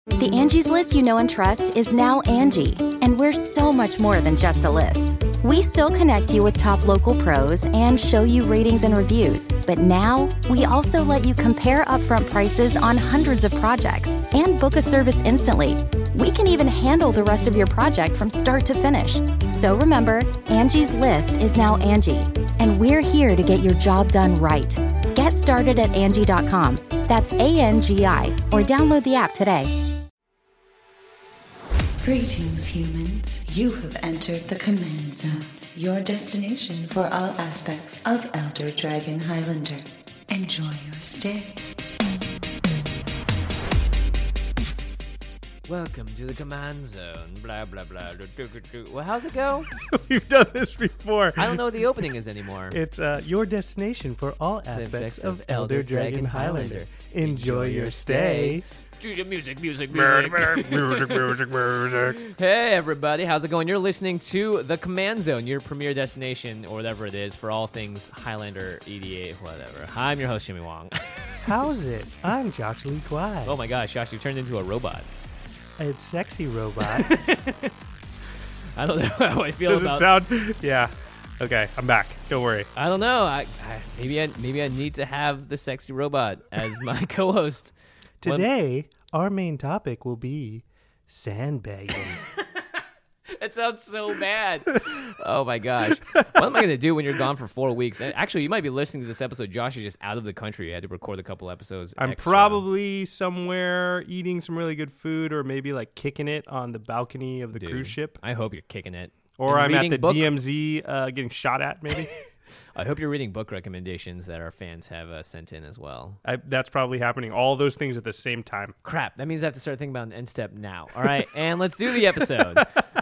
The Angie's List you know and trust is now Angie, and we're so much more than just a list. We still connect you with top local pros and show you ratings and reviews, but now we also let you compare upfront prices on hundreds of projects and book a service instantly. We can even handle the rest of your project from start to finish. So remember, Angie's List is now Angie, and we're here to get your job done right. Get started at Angie.com. That's ANGI, or download the app today. Greetings, humans. You have entered the Command Zone, your destination for all aspects of Elder Dragon Highlander. Enjoy your stay. Welcome to the Command Zone, blah, blah, blah. Well, how's it go? We've done this before. I don't know what the opening is anymore. It's your destination for all aspects of Elder Dragon Highlander. Enjoy your stay. Music. Music. Hey, everybody. How's it going? You're listening to the Command Zone, your premier destination, or whatever it is, for all things Highlander, EDA, whatever. Hi, I'm your host, Jimmy Wong. How's it? I'm Josh Lee Kwai. Oh, my gosh, Josh, you turned into a robot. It's sexy robot. I don't know how I feel Does about... it sound... Yeah. Okay, I'm back. Don't worry. I don't know. Maybe I need to have the sexy robot as my co-host. Today, our main topic will be sandbagging. That sounds so bad. Oh, my gosh. What am I going to do when you're gone for 4 weeks? Actually, you might be listening to this episode. Josh is just out of the country. I had to record a couple episodes I'm extra. probably somewhere eating some really good food, or maybe like kicking it on the balcony of the cruise ship. I hope you're kicking it. Or And I'm at the book- DMZ getting shot at, maybe. I hope you're reading book recommendations that our fans have sent in as well. That's probably happening. All those things at the same time. Crap. That means I have to start thinking about an end step now. All right. And let's do the episode.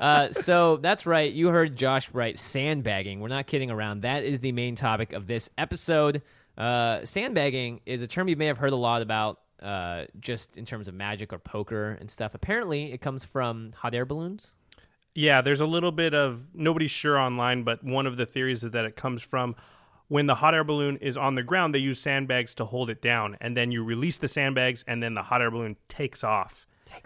So that's right. You heard Josh right. Sandbagging. We're not kidding around. That is the main topic of this episode. Sandbagging is a term you may have heard a lot about just in terms of magic or poker and stuff. Apparently, it comes from hot air balloons. Yeah, there's a little bit of, nobody's sure online, but one of the theories is that it comes from when the hot air balloon is on the ground, they use sandbags to hold it down. And then you release the sandbags, and then the hot air balloon takes off.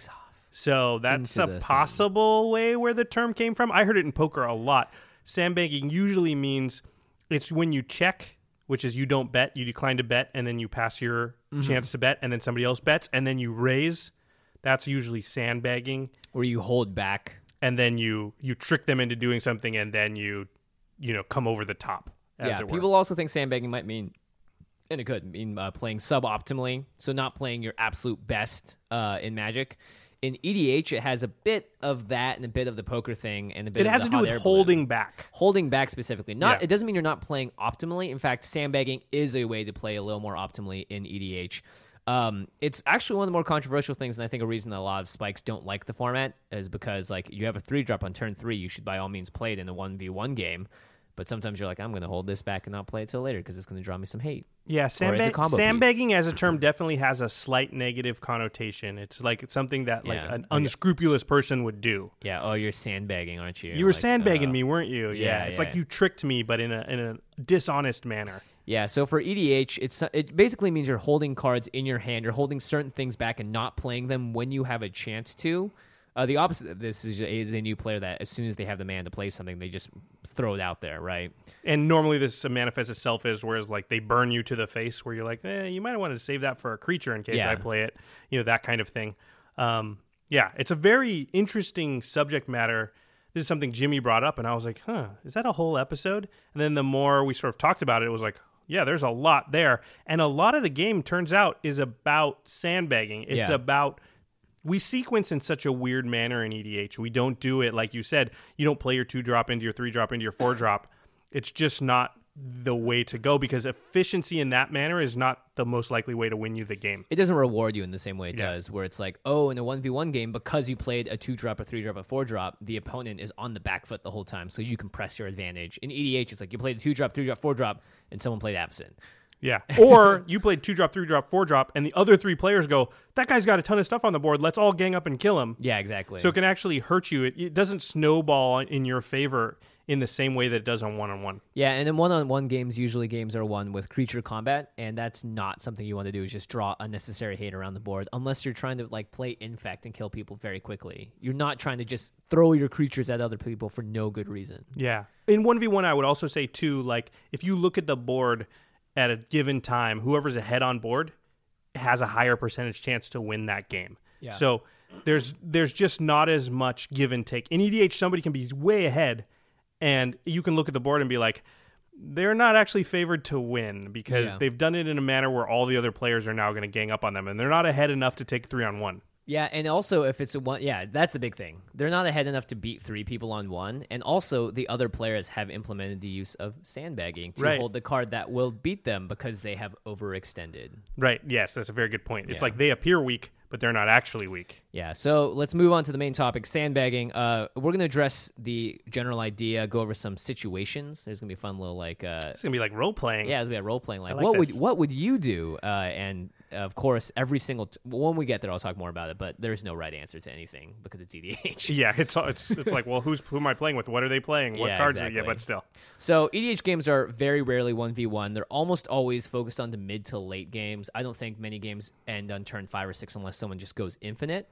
So that's a possible way where the term came from. I heard it in poker a lot. Sandbagging usually means it's when you check, which is you don't bet, you decline to bet, and then you pass your chance to bet, and then somebody else bets, and then you raise. That's usually sandbagging. Where you hold back. And then you trick them into doing something, and then you come over the top. As it were. People also think sandbagging might mean, and it could mean playing suboptimally, so not playing your absolute best in Magic. In EDH, it has a bit of that and a bit of the poker thing, and a bit. It of has the to do hot with air holding balloon. back. Holding back specifically. It doesn't mean you're not playing optimally. In fact, sandbagging is a way to play a little more optimally in EDH. It's actually one of the more controversial things, and I think a reason that a lot of spikes don't like the format is because, like, you have a 3-drop on turn 3, you should by all means play it in a 1v1 game, but sometimes you're like, I'm going to hold this back and not play it till later because it's going to draw me some hate. Yeah, sandbagging as a term definitely has a slight negative connotation. It's like it's something that an unscrupulous person would do. Yeah, oh, you're sandbagging, aren't you? You were sandbagging me, weren't you? Yeah, it's like you tricked me, but in a dishonest manner. Yeah, so for EDH, it basically means you're holding cards in your hand. You're holding certain things back and not playing them when you have a chance to. The opposite of this is a new player that as soon as they have the mana to play something, they just throw it out there, right? And normally this manifests itself as whereas like they burn you to the face where you're like, you might want to save that for a creature in case I play it. That kind of thing. It's a very interesting subject matter. This is something Jimmy brought up, and I was like, is that a whole episode? And then the more we sort of talked about it, it was like, yeah, there's a lot there. And a lot of the game, turns out, is about sandbagging. It's about... We sequence in such a weird manner in EDH. We don't do it, like you said, you don't play your 2-drop into your 3-drop into your 4-drop. It's just not the way to go because efficiency in that manner is not the most likely way to win you the game. It doesn't reward you in the same way it does, where it's like, oh, in a 1v1 game, because you played a 2-drop, a 3-drop, a 4-drop, the opponent is on the back foot the whole time, so you can press your advantage. In EDH, it's like you played a 2-drop, 3-drop, 4-drop, and someone played absent. Yeah. Or you played 2-drop, 3-drop, 4-drop, and the other 3 players go, that guy's got a ton of stuff on the board. Let's all gang up and kill him. Yeah, exactly. So it can actually hurt you. It doesn't snowball in your favor in the same way that it does on one-on-one. Yeah, and in one-on-one games, usually games are won with creature combat, and that's not something you want to do, is just draw unnecessary hate around the board, unless you're trying to like play Infect and kill people very quickly. You're not trying to just throw your creatures at other people for no good reason. Yeah. In 1v1, I would also say, too, like, if you look at the board at a given time, whoever's ahead on board has a higher percentage chance to win that game. Yeah. So there's just not as much give and take. In EDH, somebody can be way ahead, and you can look at the board and be like, they're not actually favored to win because they've done it in a manner where all the other players are now going to gang up on them, and they're not ahead enough to take 3-on-1. Yeah, and also if it's a one, that's a big thing. They're not ahead enough to beat 3 people on one, and also the other players have implemented the use of sandbagging to hold the card that will beat them because they have overextended. Right, yes, that's a very good point. It's like they appear weak, but they're not actually weak. Yeah, so let's move on to the main topic, sandbagging. We're going to address the general idea, go over some situations. There's going to be a fun little like... it's going to be like role-playing. Yeah, it's going to be a role-playing. Like, like what would you do? And... of course, every single when we get there, I'll talk more about it. But there's no right answer to anything because it's EDH. Yeah, it's like, well, who am I playing with? What are they playing? What cards? Exactly. But still. So EDH games are very rarely 1v1. They're almost always focused on the mid to late games. I don't think many games end on turn 5 or 6 unless someone just goes infinite.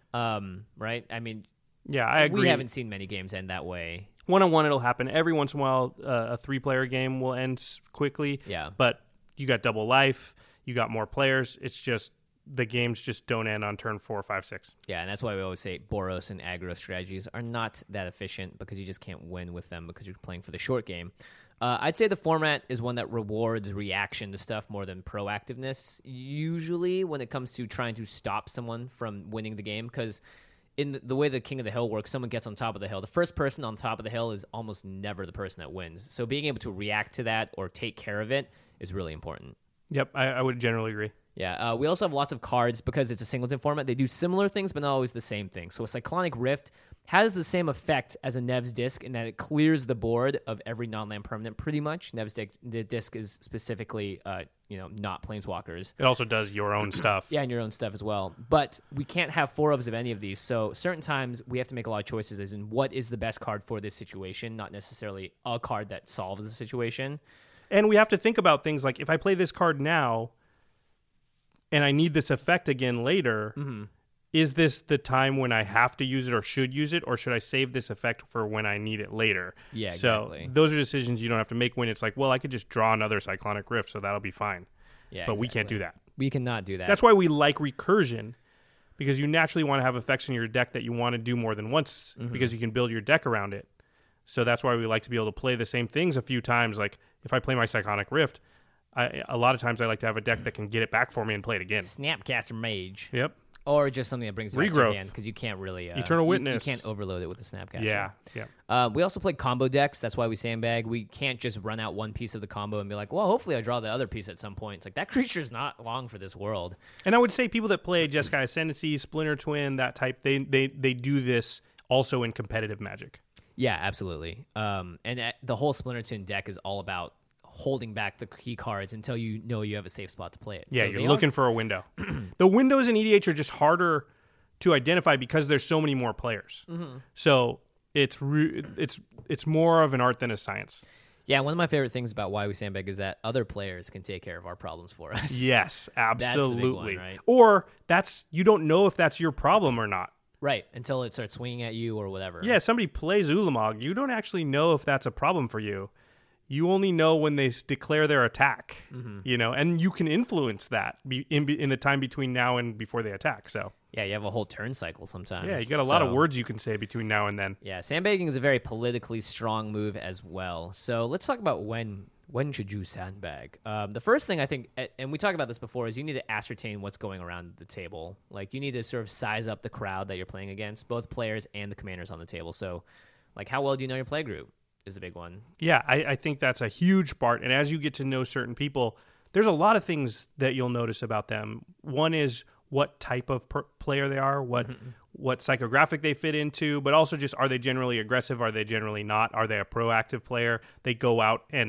Right? I mean, yeah, I agree. We haven't seen many games end that way. 1-on-1, it'll happen every once in a while. A 3-player game will end quickly. Yeah, but you got double life. You got more players. It's just the games just don't end on turn 4, 5, 6. Yeah, and that's why we always say Boros and aggro strategies are not that efficient because you just can't win with them because you're playing for the short game. I'd say the format is one that rewards reaction to stuff more than proactiveness, usually when it comes to trying to stop someone from winning the game, because in the way the King of the Hill works, someone gets on top of the hill. The first person on top of the hill is almost never the person that wins. So being able to react to that or take care of it is really important. Yep, I would generally agree. Yeah, we also have lots of cards because it's a singleton format. They do similar things, but not always the same thing. So a Cyclonic Rift has the same effect as a Nev's Disc in that it clears the board of every non-land permanent pretty much. Nev's Disc is specifically, not Planeswalkers. It also does your own stuff. Yeah, and your own stuff as well. But we can't have 4-ofs of any of these. So certain times we have to make a lot of choices as in what is the best card for this situation, not necessarily a card that solves the situation. And we have to think about things like, if I play this card now and I need this effect again later, is this the time when I have to use it or should use it, or should I save this effect for when I need it later? Yeah, exactly. So those are decisions you don't have to make when it's like, well, I could just draw another Cyclonic Rift, so that'll be fine. Yeah, but we can't do that. We cannot do that. That's why we like recursion, because you naturally want to have effects in your deck that you want to do more than once, because you can build your deck around it. So that's why we like to be able to play the same things a few times. Like, if I play my Cyclonic Rift, a lot of times I like to have a deck that can get it back for me and play it again. Snapcaster Mage. Yep. Or just something that brings it back to your hand, because you can't really... Eternal Witness. You can't overload it with the Snapcaster. Yeah. We also play combo decks. That's why we sandbag. We can't just run out one piece of the combo and be like, well, hopefully I draw the other piece at some point. It's like, that creature's not long for this world. And I would say people that play Jeskai Ascendancy, Splinter Twin, that type, they do this also in competitive Magic. Yeah, absolutely. And the whole Splinter Twin deck is all about holding back the key cards until you know you have a safe spot to play it. Yeah, so you're looking for a window. The windows in EDH are just harder to identify because there's so many more players. So it's more of an art than a science. Yeah, one of my favorite things about why we sandbag is that other players can take care of our problems for us. Yes, absolutely. That's the big one, right? Or you don't know if that's your problem or not. Right, until it starts swinging at you or whatever. Yeah, somebody plays Ulamog. You don't actually know if that's a problem for you. You only know when they declare their attack, and you can influence that in the time between now and before they attack. So yeah, you have a whole turn cycle sometimes. Yeah, you got a lot of words you can say between now and then. Yeah, sandbagging is a very politically strong move as well. So let's talk about when should you sandbag. The first thing I think, and we talked about this before, is you need to ascertain what's going around the table. Like, you need to sort of size up the crowd that you're playing against, both players and the commanders on the table. So, like, how well do you know your play group is the big one. Yeah, I think that's a huge part. And as you get to know certain people, there's a lot of things that you'll notice about them. One is what type of player they are, what psychographic they fit into, but also just, are they generally aggressive? Are they generally not? Are they a proactive player? They go out and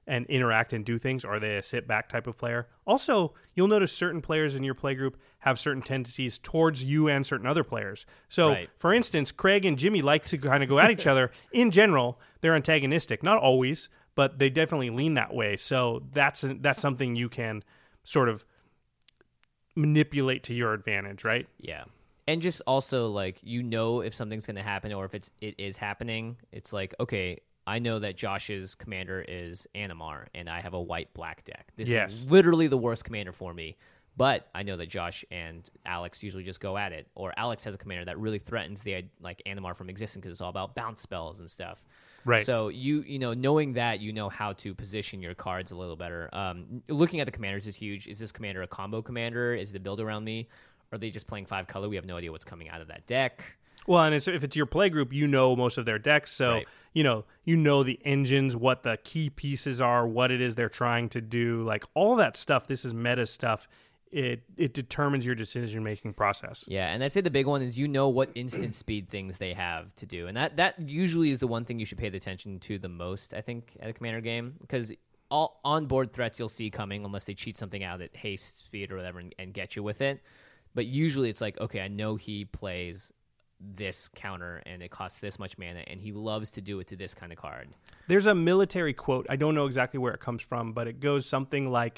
and interact and do things, or are they a sit back type of player? Also, you'll notice certain players in your playgroup have certain tendencies towards you and certain other players. So, for instance, Craig and Jimmy like to kind of go at each other. In general, they're antagonistic. Not always, but they definitely lean that way. So that's something you can sort of manipulate to your advantage, right? Yeah. And just also, like, if something's going to happen, or if it is happening, it's like, okay, I know that Josh's commander is Animar, and I have a white-black deck. This is literally the worst commander for me. But I know that Josh and Alex usually just go at it. Or Alex has a commander that really threatens Animar from existing because it's all about bounce spells and stuff. Right. So knowing that, how to position your cards a little better. Looking at the commanders is huge. Is this commander a combo commander? Is it a build around me? Are they just playing 5 color? We have no idea what's coming out of that deck. Well, and if it's your play group, most of their decks, so you know the engines, what the key pieces are, what it is they're trying to do, like all that stuff. This is meta stuff. It determines your decision making process. Yeah, and I'd say the big one is what instant speed things they have to do, and that usually is the one thing you should pay attention to the most, I think, at a commander game, because all on-board threats you'll see coming unless they cheat something out at haste, speed, or whatever, and get you with it. But usually it's like, okay, I know he plays this counter and it costs this much mana, and he loves to do it to this kind of card. There's a military quote. I don't know exactly where it comes from, but it goes something like,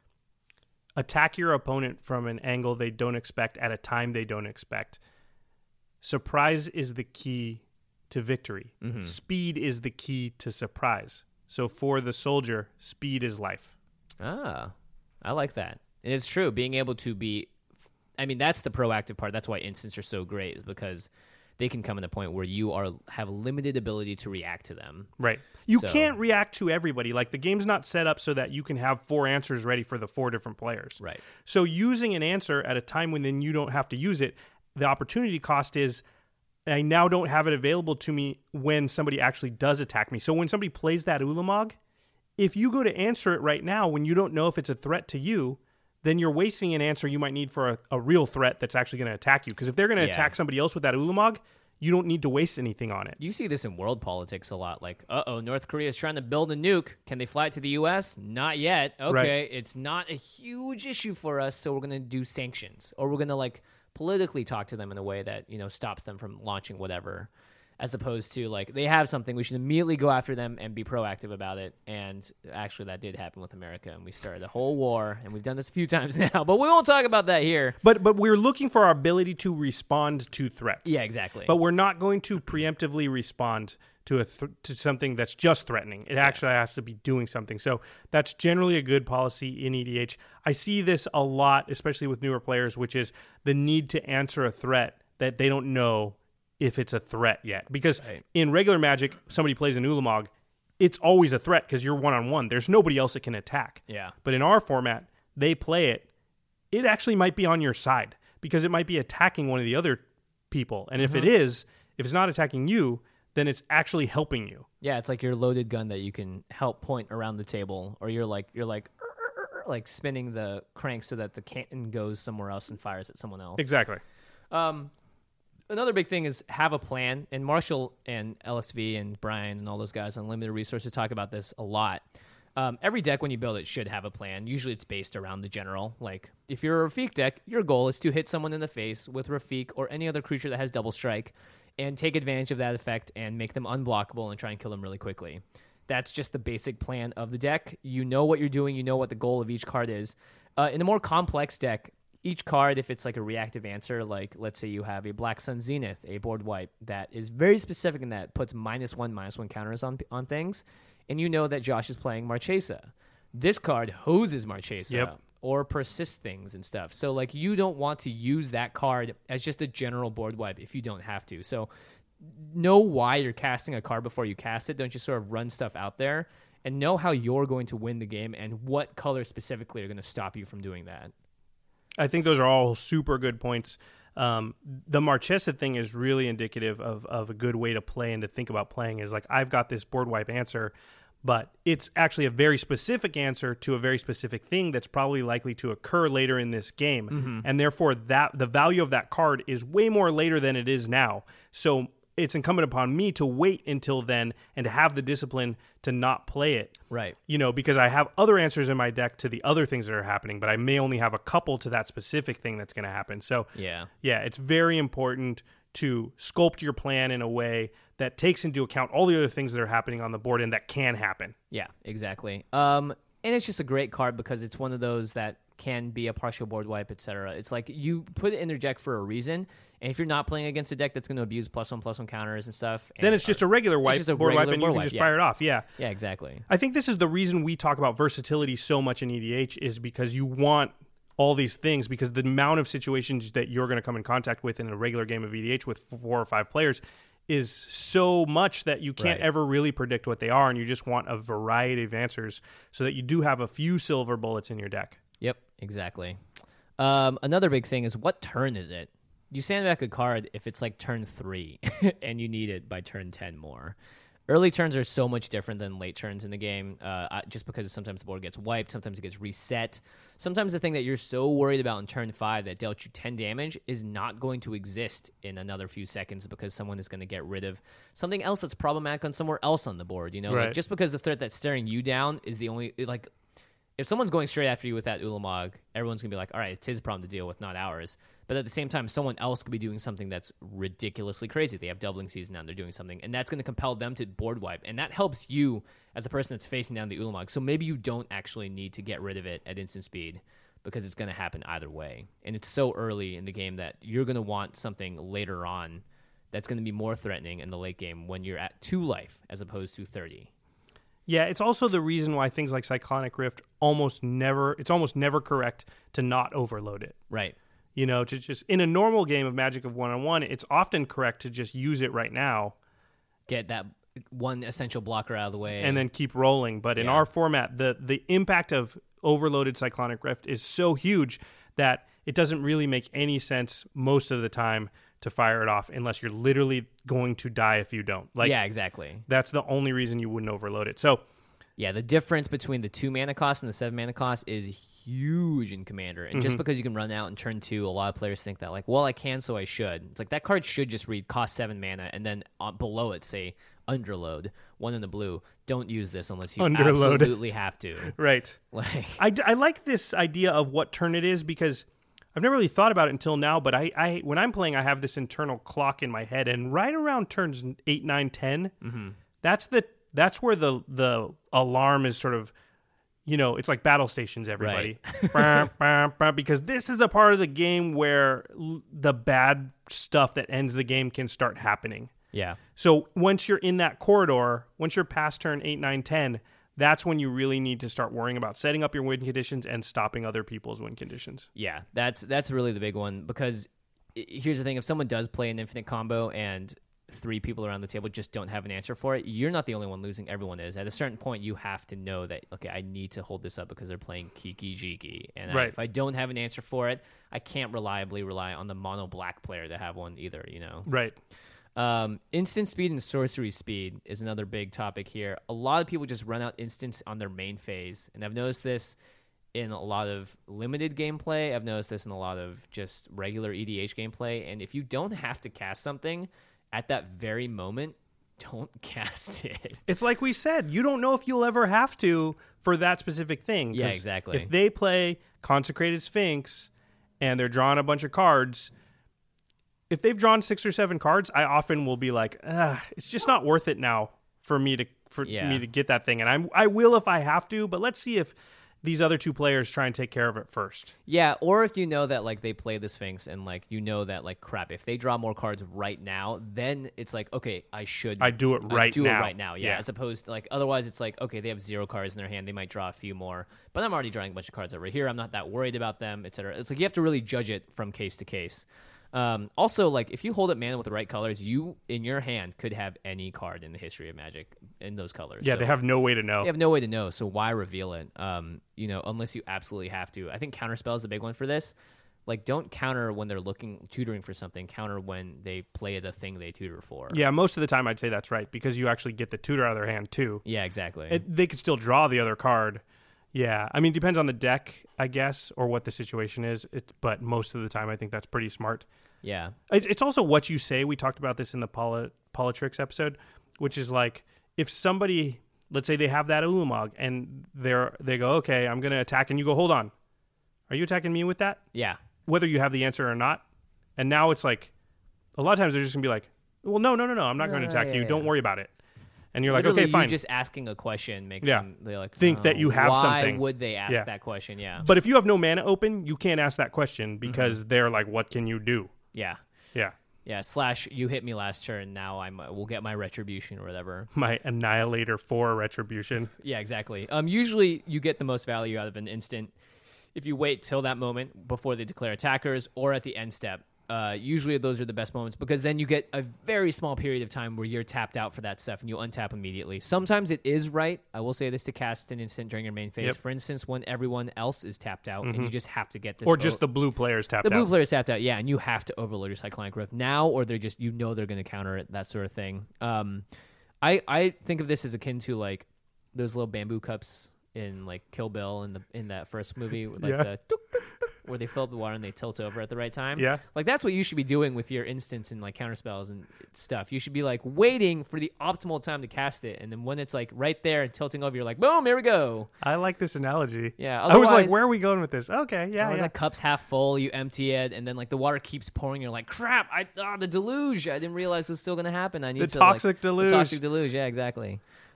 attack your opponent from an angle they don't expect at a time they don't expect. Surprise is the key to victory. Mm-hmm. Speed is the key to surprise. So for the soldier, speed is life. Ah, I like that. And it's true. Being able to be... that's the proactive part. That's why instants are so great, is because they can come in a point where you have limited ability to react to them. Right. You can't react to everybody. Like, the game's not set up so that you can have 4 answers ready for the 4 different players. Right. So using an answer at a time when then you don't have to use it, the opportunity cost is I now don't have it available to me when somebody actually does attack me. So when somebody plays that Ulamog, if you go to answer it right now when you don't know if it's a threat to you, then you're wasting an answer you might need for a real threat that's actually going to attack you. Because if they're going to attack somebody else with that Ulamog, you don't need to waste anything on it. You see this in world politics a lot. Like, North Korea is trying to build a nuke. Can they fly it to the U.S.? Not yet. Okay, It's not a huge issue for us, so we're going to do sanctions. Or we're going to, politically talk to them in a way that, stops them from launching whatever. As opposed to, they have something, we should immediately go after them and be proactive about it. And actually, that did happen with America, and we started a whole war, and we've done this a few times now, but we won't talk about that here. But we're looking for our ability to respond to threats. Yeah, exactly. But we're not going to preemptively respond to to something that's just threatening. It actually has to be doing something. So that's generally a good policy in EDH. I see this a lot, especially with newer players, which is the need to answer a threat that they don't know if it's a threat yet. Because in regular Magic, somebody plays an Ulamog, it's always a threat because you're one-on-one. There's nobody else that can attack. Yeah. But in our format, they play it. It actually might be on your side because it might be attacking one of the other people. And if if it's not attacking you, then it's actually helping you. Yeah, it's like your loaded gun that you can help point around the table, or you're like spinning the crank so that the cannon goes somewhere else and fires at someone else. Exactly. Another big thing is have a plan, and Marshall and LSV and Brian and all those guys on Limited Resources talk about this a lot. Every deck, when you build it, should have a plan. Usually it's based around the general. Like, if you're a Rafiq deck, your goal is to hit someone in the face with Rafiq or any other creature that has double strike and take advantage of that effect and make them unblockable and try and kill them really quickly. That's just the basic plan of the deck. You know what you're doing. You know what the goal of each card is. In a more complex deck, each card, if it's like a reactive answer, like let's say you have a Black Sun Zenith, a board wipe that is very specific in that puts -1/-1 counters on things, and you know that Josh is playing Marchesa. This card hoses Marchesa or persists things and stuff. So like you don't want to use that card as just a general board wipe if you don't have to. So know why you're casting a card before you cast it. Don't just sort of run stuff out there, and know how you're going to win the game and what colors specifically are going to stop you from doing that. I think those are all super good points. The Marchesa thing is really indicative of a good way to play and to think about playing is like, I've got this board wipe answer, but it's actually a very specific answer to a very specific thing that's probably likely to occur later in this game. Mm-hmm. And therefore the value of that card is way more later than it is now. So it's incumbent upon me to wait until then and to have the discipline to not play it. Right. Because I have other answers in my deck to the other things that are happening, but I may only have a couple to that specific thing that's going to happen. So yeah, it's very important to sculpt your plan in a way that takes into account all the other things that are happening on the board and that can happen. Yeah, exactly. And it's just a great card because it's one of those that can be a partial board wipe, etc. It's like you put it in your deck for a reason, and if you're not playing against a deck that's going to abuse +1/+1 counters and stuff, then it's just a regular wipe, board wipe, and you can just fire it off. Yeah, exactly. I think this is the reason we talk about versatility so much in EDH is because you want all these things, because the amount of situations that you're going to come in contact with in a regular game of EDH with 4 or 5 players is so much that you can't ever really predict what they are, and you just want a variety of answers so that you do have a few silver bullets in your deck. Yep, exactly. Another big thing is, what turn is it? You sandbag a card if it's like turn 3 and you need it by turn 10 more. Early turns are so much different than late turns in the game, just because sometimes the board gets wiped, sometimes it gets reset. Sometimes the thing that you're so worried about in turn 5 that dealt you 10 damage is not going to exist in another few seconds because someone is going to get rid of something else that's problematic on somewhere else on the board. Like, just because the threat that's staring you down is the only, like, if someone's going straight after you with that Ulamog, everyone's going to be like, all right, it's his problem to deal with, not ours. But at the same time, someone else could be doing something that's ridiculously crazy. They have doubling season now, and they're doing something, and that's going to compel them to board wipe. And that helps you as the person that's facing down the Ulamog. So maybe you don't actually need to get rid of it at instant speed because it's going to happen either way. And it's so early in the game that you're going to want something later on that's going to be more threatening in the late game when you're at 2 life as opposed to 30. Yeah, it's also the reason why things like Cyclonic Rift it's almost never correct to not overload it. Right. To just, in a normal game of Magic of 1-on-1, it's often correct to just use it right now. Get that one essential blocker out of the way. And then keep rolling. But in our format, the impact of overloaded Cyclonic Rift is so huge that it doesn't really make any sense most of the time to fire it off unless you're literally going to die if you don't. Yeah, exactly. That's the only reason you wouldn't overload it. So, yeah, the difference between the 2 mana cost and the 7 mana cost is huge in Commander. And just because you can run out in turn 2, a lot of players think that, like, well, I can, so I should. It's like that card should just read cost 7 mana, and then below it say underload, 1 in the blue. Don't use this unless you absolutely have to. Right. I like this idea of what turn it is because I've never really thought about it until now, but I when I'm playing, I have this internal clock in my head, and right around turns 8, 9, 10, that's where the alarm is sort of, it's like battle stations, everybody. Right. Because this is the part of the game where the bad stuff that ends the game can start happening. Yeah. So once you're in that corridor, once you're past turn 8, 9, 10, that's when you really need to start worrying about setting up your win conditions and stopping other people's win conditions. Yeah, that's really the big one, because here's the thing. If someone does play an infinite combo and 3 people around the table just don't have an answer for it, you're not the only one losing. Everyone is. At a certain point, you have to know that, okay, I need to hold this up because they're playing Kiki Jiki. And if I don't have an answer for it, I can't reliably rely on the mono black player to have one either, Right. Instant speed and sorcery speed is another big topic here. A lot of people just run out instants on their main phase, and I've noticed this in a lot of limited gameplay. I've noticed this in a lot of just regular EDH gameplay, and if you don't have to cast something at that very moment, don't cast it. It's like we said, you don't know if you'll ever have to for that specific thing. Yeah, exactly. If they play Consecrated Sphinx and they're drawing a bunch of cards, if they've drawn 6 or 7 cards, I often will be like, it's just not worth it now for me to get that thing. And I will if I have to, but let's see if these other 2 players try and take care of it first. Yeah, or if you know that, like, they play the Sphinx and, like, you know that, like, crap, if they draw more cards right now, then it's like, okay, I do it right now. Yeah, as opposed to, like, otherwise it's like, okay, they have 0 cards in their hand, they might draw a few more, but I'm already drawing a bunch of cards over here, I'm not that worried about them, etc. It's like you have to really judge it from case to case. Also, like, if you hold up mana with the right colors, you in your hand could have any card in the history of Magic in those colors. Yeah, so they have no way to know. They have no way to know, so why reveal it? Unless you absolutely have to. I think Counterspell is the big one for this. Like, don't counter when they're tutoring for something. Counter when they play the thing they tutor for. Yeah, most of the time I'd say that's right, because you actually get the tutor out of their hand too. Yeah, exactly. They could still draw the other card. Yeah, I mean, it depends on the deck, I guess, or what the situation is. But most of the time, I think that's pretty smart. Yeah. It's also what you say. We talked about this in the Politrix episode, which is like if somebody, let's say they have that Ulamog and they go, okay, I'm going to attack, and you go, hold on. Are you attacking me with that? Yeah. Whether you have the answer or not. And now it's like, a lot of times they're just going to be like, well, no, I'm not going to attack you. Don't worry about it. And you're literally, like, okay, fine. You just asking a question makes them they like think that you have something. Why would they ask that question? Yeah. But if you have no mana open, you can't ask that question because they're like, what can you do? Yeah. Yeah. Yeah. / you hit me last turn. Now we'll get my retribution or whatever. My Annihilator 4 retribution. Yeah, exactly. Usually you get the most value out of an instant if you wait till that moment before they declare attackers or at the end step. Usually those are the best moments because then you get a very small period of time where you're tapped out for that stuff and you untap immediately. Sometimes it is right. I will say this to cast an instant during your main phase. Yep. For instance, when everyone else is tapped out and you just have to get this. Or just the blue player's tapped out. The blue player's tapped out, yeah, and you have to overload your Cyclonic Rift now or they're just, they're going to counter it, that sort of thing. I think of this as akin to like those little bamboo cups in like Kill Bill in that first movie with like the where they fill up the water and they tilt over at the right time. Yeah. Like that's what you should be doing with your instants and like counterspells and stuff. You should be like waiting for the optimal time to cast it. And then when it's like right there and tilting over, you're like, boom, here we go. I like this analogy. Yeah. I was like, where are we going with this? Okay. Yeah. I was like, cup's half full, you empty it, and then like the water keeps pouring. You're like, crap, the deluge. I didn't realize it was still going to happen. I need the toxic deluge. The toxic deluge. Yeah, exactly.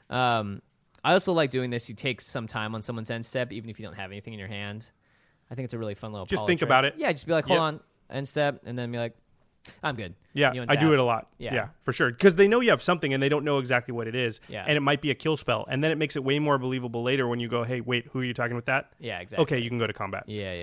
I also like doing this. You take some time on someone's end step, even if you don't have anything in your hand. I think it's a really fun little just think about it. Yeah, just be like, hold on, end step, and then be like, I'm good. Yeah, I do it a lot. Yeah, for sure. Because they know you have something and they don't know exactly what it is. Yeah. And it might be a kill spell. And then it makes it way more believable later when you go, hey, wait, who are you talking with that? Yeah, exactly. Okay, you can go to combat.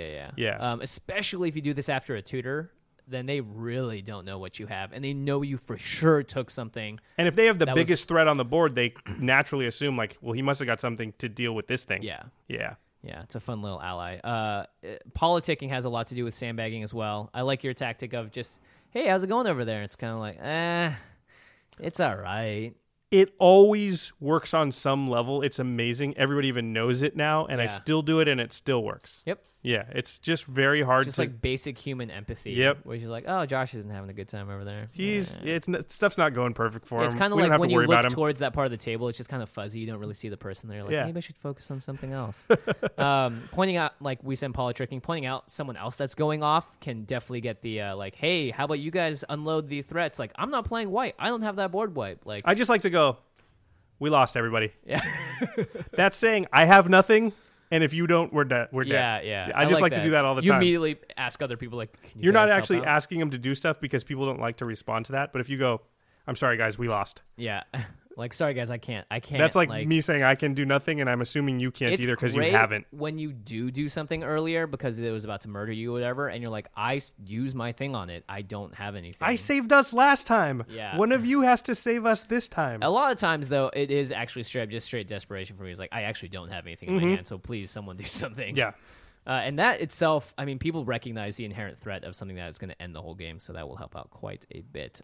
Yeah. Especially if you do this after a tutor, then they really don't know what you have. And they know you for sure took something. And if they have the biggest threat on the board, they naturally assume, like, well, he must have got something to deal with this thing. Yeah. Yeah. Yeah, it's a fun little ally. Politicking has a lot to do with sandbagging as well. I like your tactic of just, hey, how's it going over there? It's kind of like, it's all right. It always works on some level. It's amazing. Everybody even knows it now, and I still do it, and it still works. Yep. Yeah, it's just very hard. Just like basic human empathy. Yep. Where she's like, oh, Josh isn't having a good time over there. Stuff's not going perfect for him. It's kind of like when you look towards that part of the table, it's just kind of fuzzy. You don't really see the person there. Like, maybe I should focus on something else. Pointing out, like we said, politricking, pointing out someone else that's going off can definitely get the like, hey, how about you guys unload the threats? Like, I'm not playing white. I don't have that board wipe. Like, I just like to go, we lost everybody. Yeah. That's saying I have nothing. And if you don't, we're dead. We're dead. Yeah. I just like to do that all the time. You immediately ask other people, like, can you're not actually asking them to do stuff because people don't like to respond to that. But if you go, I'm sorry, guys, we lost. Yeah. Like, sorry, guys, I can't. That's like me saying I can do nothing, and I'm assuming you can't either because you haven't. When you do something earlier because it was about to murder you or whatever, and you're like, I use my thing on it. I don't have anything. I saved us last time. Yeah. One of you has to save us this time. A lot of times, though, it is actually straight desperation for me. It's like, I actually don't have anything in my hand, so please, someone do something. Yeah. And that itself, I mean, people recognize the inherent threat of something that is going to end the whole game, so that will help out quite a bit.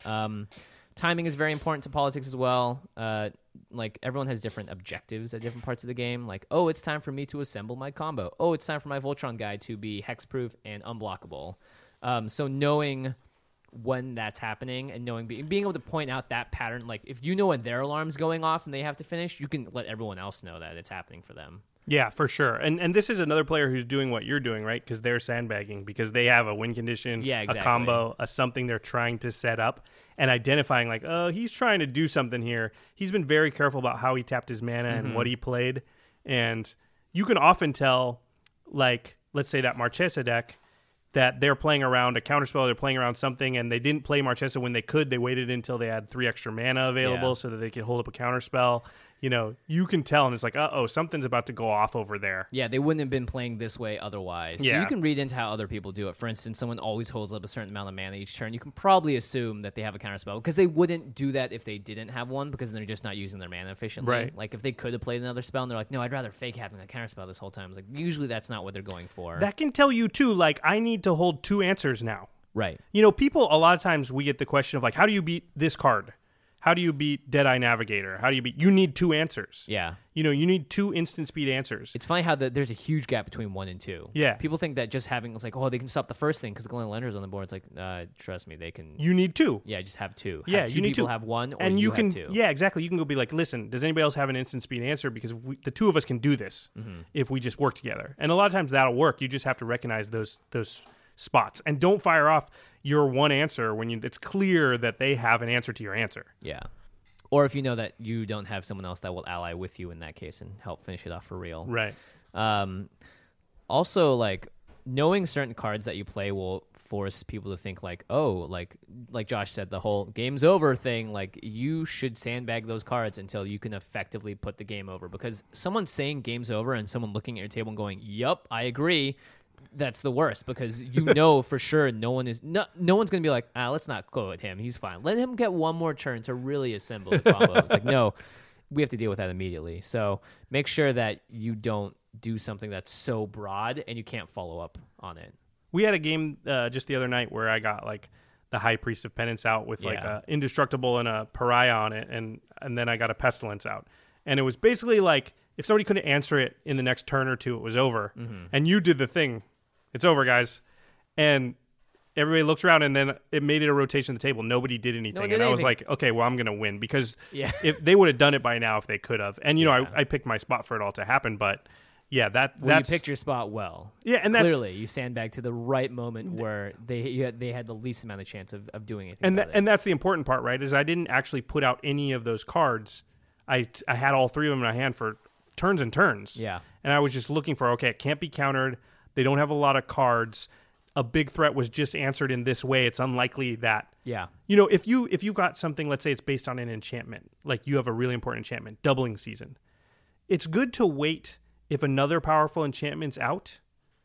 Timing is very important to politics as well. Like, everyone has different objectives at different parts of the game. Like, oh, it's time for me to assemble my combo. Oh, it's time for my Voltron guy to be hexproof and unblockable. So knowing when that's happening and being able to point out that pattern, like, if you know when their alarm's going off and they have to finish, you can let everyone else know that it's happening for them. Yeah, for sure. And this is another player who's doing what you're doing, right? Because they're sandbagging, because they have a win condition, a combo, something they're trying to set up, and identifying like, oh, he's trying to do something here. He's been very careful about how he tapped his mana and what he played. And you can often tell, like, let's say that Marchesa deck, that they're playing around a counterspell, they're playing around something, and they didn't play Marchesa when they could. They waited until they had 3 extra mana available so that they could hold up a counterspell. You know, you can tell, and it's like, something's about to go off over there. Yeah, they wouldn't have been playing this way otherwise. Yeah. So you can read into how other people do it. For instance, someone always holds up a certain amount of mana each turn. You can probably assume that they have a counterspell, because they wouldn't do that if they didn't have one, because they're just not using their mana efficiently. Right. Like, if they could have played another spell, and they're like, no, I'd rather fake having a counterspell this whole time. It's like, usually that's not what they're going for. That can tell you, too, like, I need to hold 2 answers now. Right. You know, people, a lot of times we get the question of, like, how do you beat this card? How do you beat Deadeye Navigator? How do you beat... You need 2 answers. Yeah. You know, you need 2 instant speed answers. It's funny how there's a huge gap between 1 and 2. Yeah. People think that just having... It's like, oh, they can stop the first thing because Glenn Lender's on the board. It's like, trust me, they can... You need 2. Yeah, just have 2. Yeah, have 2 you need people 2. have 1 or and you can, have 2. Yeah, exactly. You can go be like, listen, does anybody else have an instant speed answer? Because the 2 of us can do this if we just work together. And a lot of times that'll work. You just have to recognize those spots. And don't fire off your one answer when it's clear that they have an answer to your answer. Yeah. Or if you know that you don't have someone else that will ally with you in that case and help finish it off for real. Right. Also, like, knowing certain cards that you play will force people to think, like, oh, like Josh said, the whole game's over thing, like, you should sandbag those cards until you can effectively put the game over. Because someone saying game's over and someone looking at your table and going, yup, I agree, that's the worst, because you know for sure no one's going to be like, let's not go with him, he's fine, let him get one more turn to really assemble the combo. It's like, no, we have to deal with that immediately. So make sure that you don't do something that's so broad and you can't follow up on it. We had a game just the other night where I got like the High Priest of Penance out with like a Indestructible and a Pariah on it, and then I got a Pestilence out, and it was basically like if somebody couldn't answer it in the next turn or 2, it was over. And you did the thing. It's over, guys. And everybody looks around, and then it made it a rotation of the table. Nobody did anything. I was like, okay, well, I'm going to win, because if they would have done it by now if they could have. And, you know, I picked my spot for it all to happen, but yeah, that's... you picked your spot well. Yeah, and that's... Clearly, you sandbagged to the right moment where they had the least amount of chance of doing anything and that's the important part, right, is I didn't actually put out any of those cards. I had all 3 of them in my hand for turns and turns. Yeah. And I was just looking for, okay, it can't be countered. They don't have a lot of cards. A big threat was just answered in this way. It's unlikely that... Yeah. You know, if you got something, let's say it's based on an enchantment, like you have a really important enchantment, Doubling Season. It's good to wait if another powerful enchantment's out,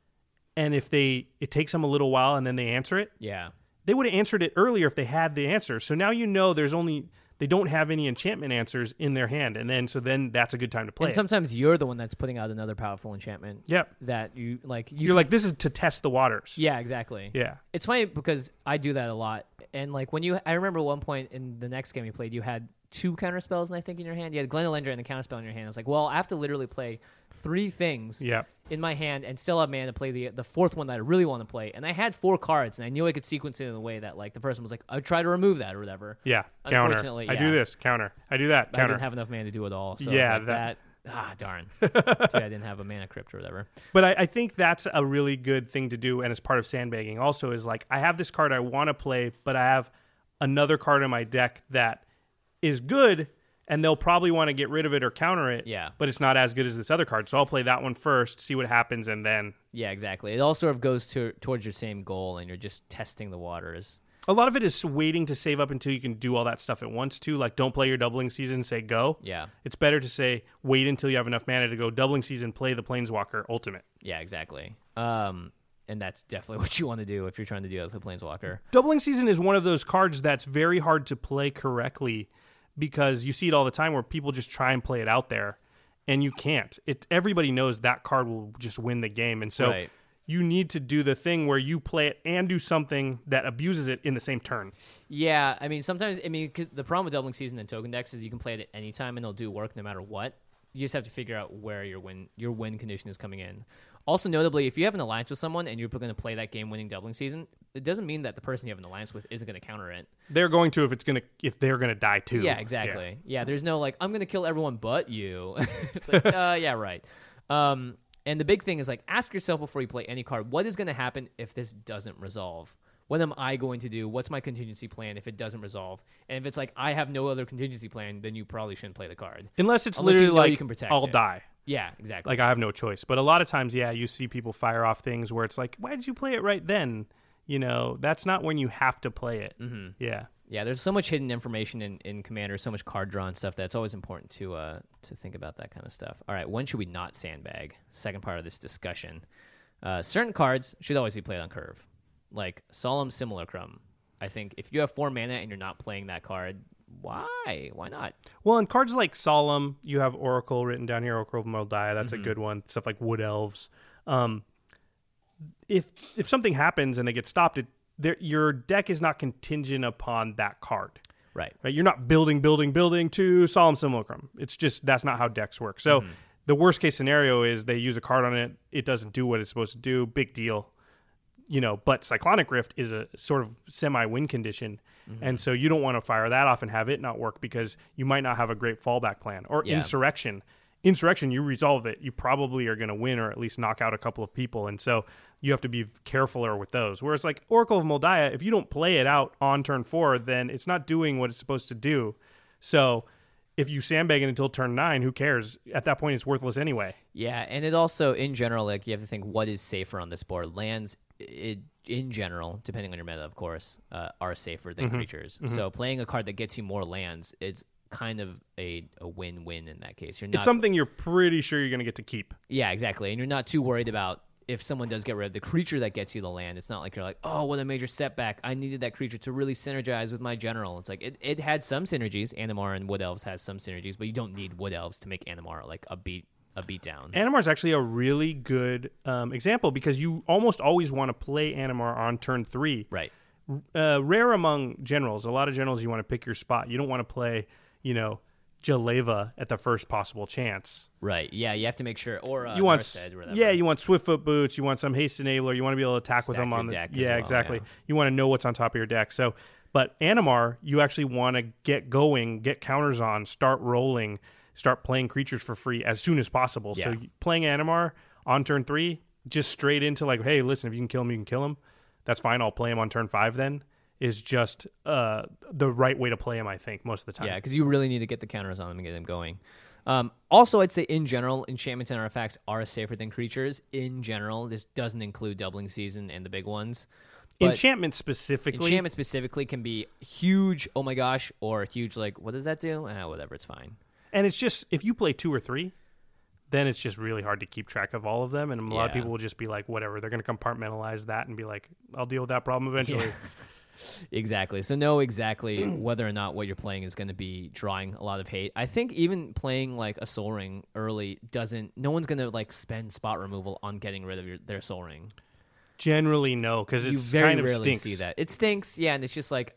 and if it takes them a little while and then they answer it. Yeah. They would have answered it earlier if they had the answer. So now you know they don't have any enchantment answers in their hand, and then that's a good time to play. And sometimes you're the one that's putting out another powerful enchantment. Yep. That you like. You're like, this is to test the waters. Yeah, exactly. Yeah. It's funny because I do that a lot, and like I remember one point in the next game we played, you had 2 counter spells, and I think in your hand you had Glen Elendra and a counter spell in your hand. I was like, well, I have to literally play 3 things in my hand and still have mana to play the 4th one that I really want to play. And I had 4 cards, and I knew I could sequence it in a way that, like, the first one was like, I'd try to remove that or whatever. Yeah, unfortunately, counter. I do this, counter. I do that, counter. I didn't have enough mana to do it all. So yeah, like that. Darn. I didn't have a mana crypt or whatever. But I think that's a really good thing to do, and as part of sandbagging also is like, I have this card I want to play, but I have another card in my deck that is good, and they'll probably want to get rid of it or counter it. Yeah. But it's not as good as this other card. So I'll play that one first, see what happens, and then... Yeah, exactly. It all sort of goes towards your same goal, and you're just testing the waters. A lot of it is waiting to save up until you can do all that stuff at once, too. Like, don't play your Doubling Season, say go. Yeah. It's better to say, wait until you have enough mana to go Doubling Season, play the Planeswalker Ultimate. Yeah, exactly. And that's definitely what you want to do if you're trying to deal with the Planeswalker. Doubling Season is one of those cards that's very hard to play correctly, because you see it all the time where people just try and play it out there, and you can't. Everybody knows that card will just win the game, and so you need to do the thing where you play it and do something that abuses it in the same turn. Yeah, I mean, sometimes, cause the problem with Doubling Season and Token decks is you can play it at any time, and it'll do work no matter what. You just have to figure out where your win condition is coming in. Also, notably, if you have an alliance with someone and you're going to play that game-winning Doubling Season, it doesn't mean that the person you have an alliance with isn't going to counter it. They're going to if they're going to die too. Yeah, exactly. Yeah, there's no like, I'm going to kill everyone but you. It's like, yeah, right. And the big thing is like, ask yourself before you play any card, what is going to happen if this doesn't resolve? What am I going to do? What's my contingency plan if it doesn't resolve? And if it's like, I have no other contingency plan, then you probably shouldn't play the card. Unless literally you know like, you can protect I'll it. die. Yeah, exactly. Like, I have no choice. But a lot of times, yeah, you see people fire off things where it's like, why did you play it right then? You know, that's not when you have to play it. Mm-hmm. Yeah. Yeah, there's so much hidden information in Commander, so much card draw and stuff that it's always important to think about that kind of stuff. All right, when should we not sandbag? Second part of this discussion. Certain cards should always be played on curve. Like Solemn Simulacrum. I think if you have 4 mana and you're not playing that card, why? Why not? Well, in cards like Solemn, you have Oracle written down here, Oracle of Moldiah. That's a good one. Stuff like Wood Elves. If something happens and they get stopped, your deck is not contingent upon that card. Right. You're not building to Solemn Simulacrum. It's just that's not how decks work. So the worst case scenario is they use a card on it. It doesn't do what it's supposed to do. Big deal. But Cyclonic Rift is a sort of semi-win condition. And so you don't want to fire that off and have it not work because you might not have a great fallback plan. Or Insurrection. Insurrection, you resolve it. You probably are going to win or at least knock out a couple of people. And so you have to be carefuler with those. Whereas like Oracle of Moldiah, if you don't play it out on turn 4, then it's not doing what it's supposed to do. So if you sandbag it until turn 9, who cares? At that point, it's worthless anyway. Yeah, and it also, in general, like you have to think what is safer on this board. Lands, in general, depending on your meta, of course, are safer than creatures. So playing a card that gets you more lands is kind of a win-win in that case. It's something you're pretty sure you're going to get to keep. Yeah, exactly. And you're not too worried about if someone does get rid of the creature that gets you the land. It's not like you're like, oh, what a major setback. I needed that creature to really synergize with my general. It's like it had some synergies. Animar and Wood Elves has some synergies, but you don't need Wood Elves to make Animar like a beat down. Animar is actually a really good example because you almost always want to play Animar on turn 3. Right. Rare among generals. A lot of generals you want to pick your spot. You don't want to play Jaleva at the first possible chance. Right. Yeah, you have to make sure. Or you want Narset, or whatever. Yeah, you want Swiftfoot Boots. You want some Haste Enabler. You want to be able to attack with them on the deck. Yeah, exactly. Yeah. You want to know what's on top of your deck. So, but Animar, you actually want to get going, get counters on, start rolling, start playing creatures for free as soon as possible. Yeah. So playing Animar on turn 3, just straight into like, hey, listen, if you can kill him, you can kill him. That's fine. I'll play him on turn 5 then. Is just the right way to play him, I think, most of the time. Yeah, because you really need to get the counters on him and get him going. Also, I'd say in general, enchantments and artifacts are safer than creatures. In general, this doesn't include Doubling Season and the big ones. Enchantment specifically can be huge, oh my gosh, or huge like, what does that do? Whatever, it's fine. And it's just, if you play 2 or 3, then it's just really hard to keep track of all of them. And a lot of people will just be like, whatever. They're going to compartmentalize that and be like, I'll deal with that problem eventually. Yeah. Exactly. So know exactly whether or not what you're playing is going to be drawing a lot of hate. I think even playing like a Soul Ring early no one's going to like spend spot removal on getting rid of their Soul Ring. Generally, no, because it's very kind of rarely stinks. See that. It stinks, yeah, and it's just like,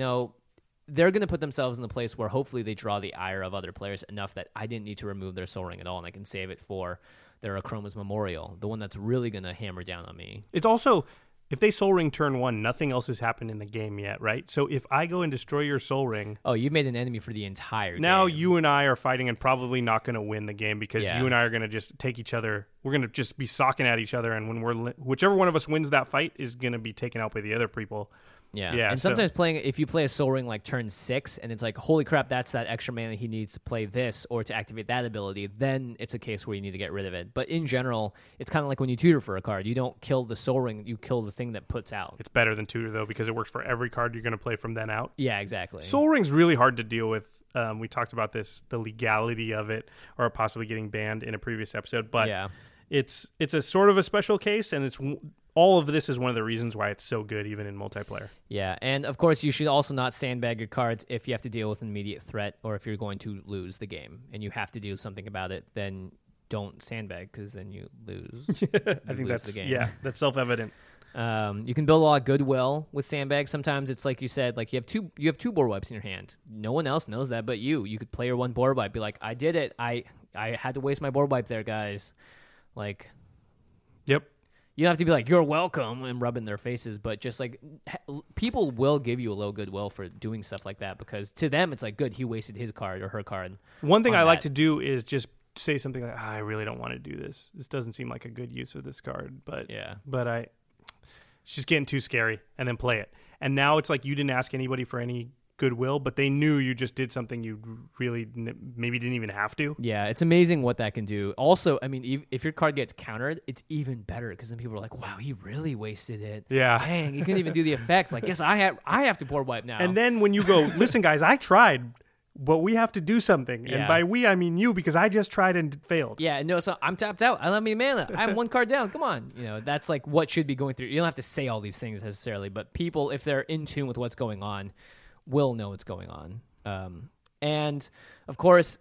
they're going to put themselves in the place where hopefully they draw the ire of other players enough that I didn't need to remove their Soul Ring at all, and I can save it for their Akroma's Memorial, the one that's really going to hammer down on me. It's also, if they Soul Ring turn 1, nothing else has happened in the game yet, right? So if I go and destroy your Soul Ring... Oh, you made an enemy for the entire game. Now you and I are fighting and probably not going to win the game because you and I are going to just take each other... We're going to just be socking at each other, and when whichever one of us wins that fight is going to be taken out by the other people. Yeah. And sometimes if you play a Soul Ring like turn 6 and it's like, holy crap, that's that extra mana he needs to play this or to activate that ability, then it's a case where you need to get rid of it. But in general, it's kind of like when you tutor for a card. You don't kill the Soul Ring, you kill the thing that puts out. It's better than tutor, though, because it works for every card you're going to play from then out. Yeah, exactly. Soul Ring's really hard to deal with. We talked about this, the legality of it, or possibly getting banned in a previous episode. But it's a sort of a special case, and it's... All of this is one of the reasons why it's so good, even in multiplayer. Yeah, and of course, you should also not sandbag your cards if you have to deal with an immediate threat or if you're going to lose the game and you have to do something about it. Then don't sandbag because then you lose. I think that's the game. That's self-evident. You can build a lot of goodwill with sandbags. Sometimes it's like you said, like you have two board wipes in your hand. No one else knows that but you. You could play your one board wipe, be like, I did it. I had to waste my board wipe there, guys. Like, yep. You don't have to be like, you're welcome, and rub in their faces, but just like, people will give you a little goodwill for doing stuff like that because to them, it's like, good, he wasted his card or her card. One thing I like to do is just say something like, I really don't want to do this. This doesn't seem like a good use of this card, but it's just getting too scary, and then play it. And now it's like you didn't ask anybody for any goodwill, but they knew you just did something you really maybe didn't even have to. Yeah, it's amazing what that can do. Also, I mean, if your card gets countered, it's even better because then people are like, wow, he really wasted it. Yeah. Dang, he couldn't even do the effect. Like, guess I have to board wipe now. And then when you go, listen, guys, I tried, but we have to do something. Yeah. And by we, I mean you, because I just tried and failed. Yeah, no, so I'm tapped out. I don't have any mana. I'm one card down. Come on. That's like what should be going through. You don't have to say all these things necessarily, but people, if they're in tune with what's going on, will know what's going on. And of course,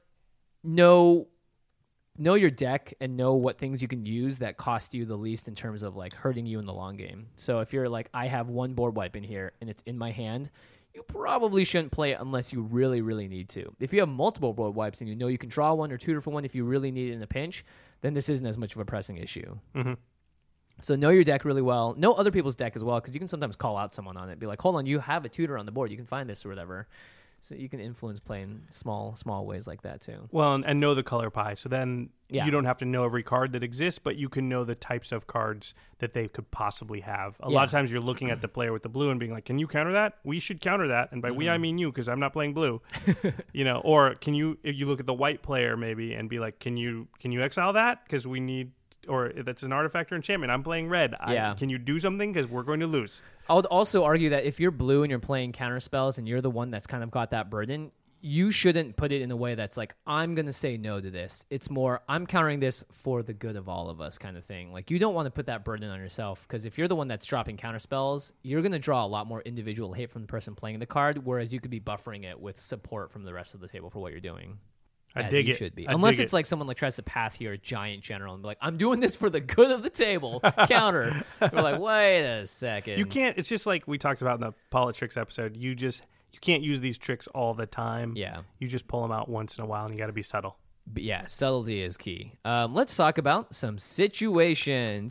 know your deck and know what things you can use that cost you the least in terms of like hurting you in the long game. So if you're like, I have one board wipe in here and it's in my hand, you probably shouldn't play it unless you really, really need to. If you have multiple board wipes and you know you can draw one or tutor for one if you really need it in a pinch, then this isn't as much of a pressing issue. Mm-hmm. So know your deck really well. Know other people's deck as well, because you can sometimes call out someone on it. Be like, hold on, you have a tutor on the board. You can find this or whatever. So you can influence play in small ways like that too. Well, and know the color pie. So then Yeah. you don't have to know every card that exists, but you can know the types of cards that they could possibly have. A lot of times you're looking at the player with the blue and being like, can you counter that? We should counter that. And by we, I mean you, because I'm not playing blue. Or can you, if you look at the white player maybe and be like, can you exile that? Because we need, or that's an artifact or enchantment. I'm playing red. Can you do something? Because we're going to lose. I would also argue that if you're blue and you're playing counter spells and you're the one that's kind of got that burden, you shouldn't put it in a way that's like, I'm going to say no to this. It's more, I'm countering this for the good of all of us kind of thing. Like, you don't want to put that burden on yourself, because if you're the one that's dropping counter spells, you're going to draw a lot more individual hate from the person playing the card, whereas you could be buffering it with support from the rest of the table for what you're doing. I dig it. Should be. I Unless dig it's like someone like tries to path here a giant general and be like, I'm doing this for the good of the table. Counter. We're like, wait a second. You can't. It's just like we talked about in the politics episode. You can't use these tricks all the time. Yeah. You just pull them out once in a while, and you got to be subtle. But yeah, subtlety is key. Let's talk about some situations.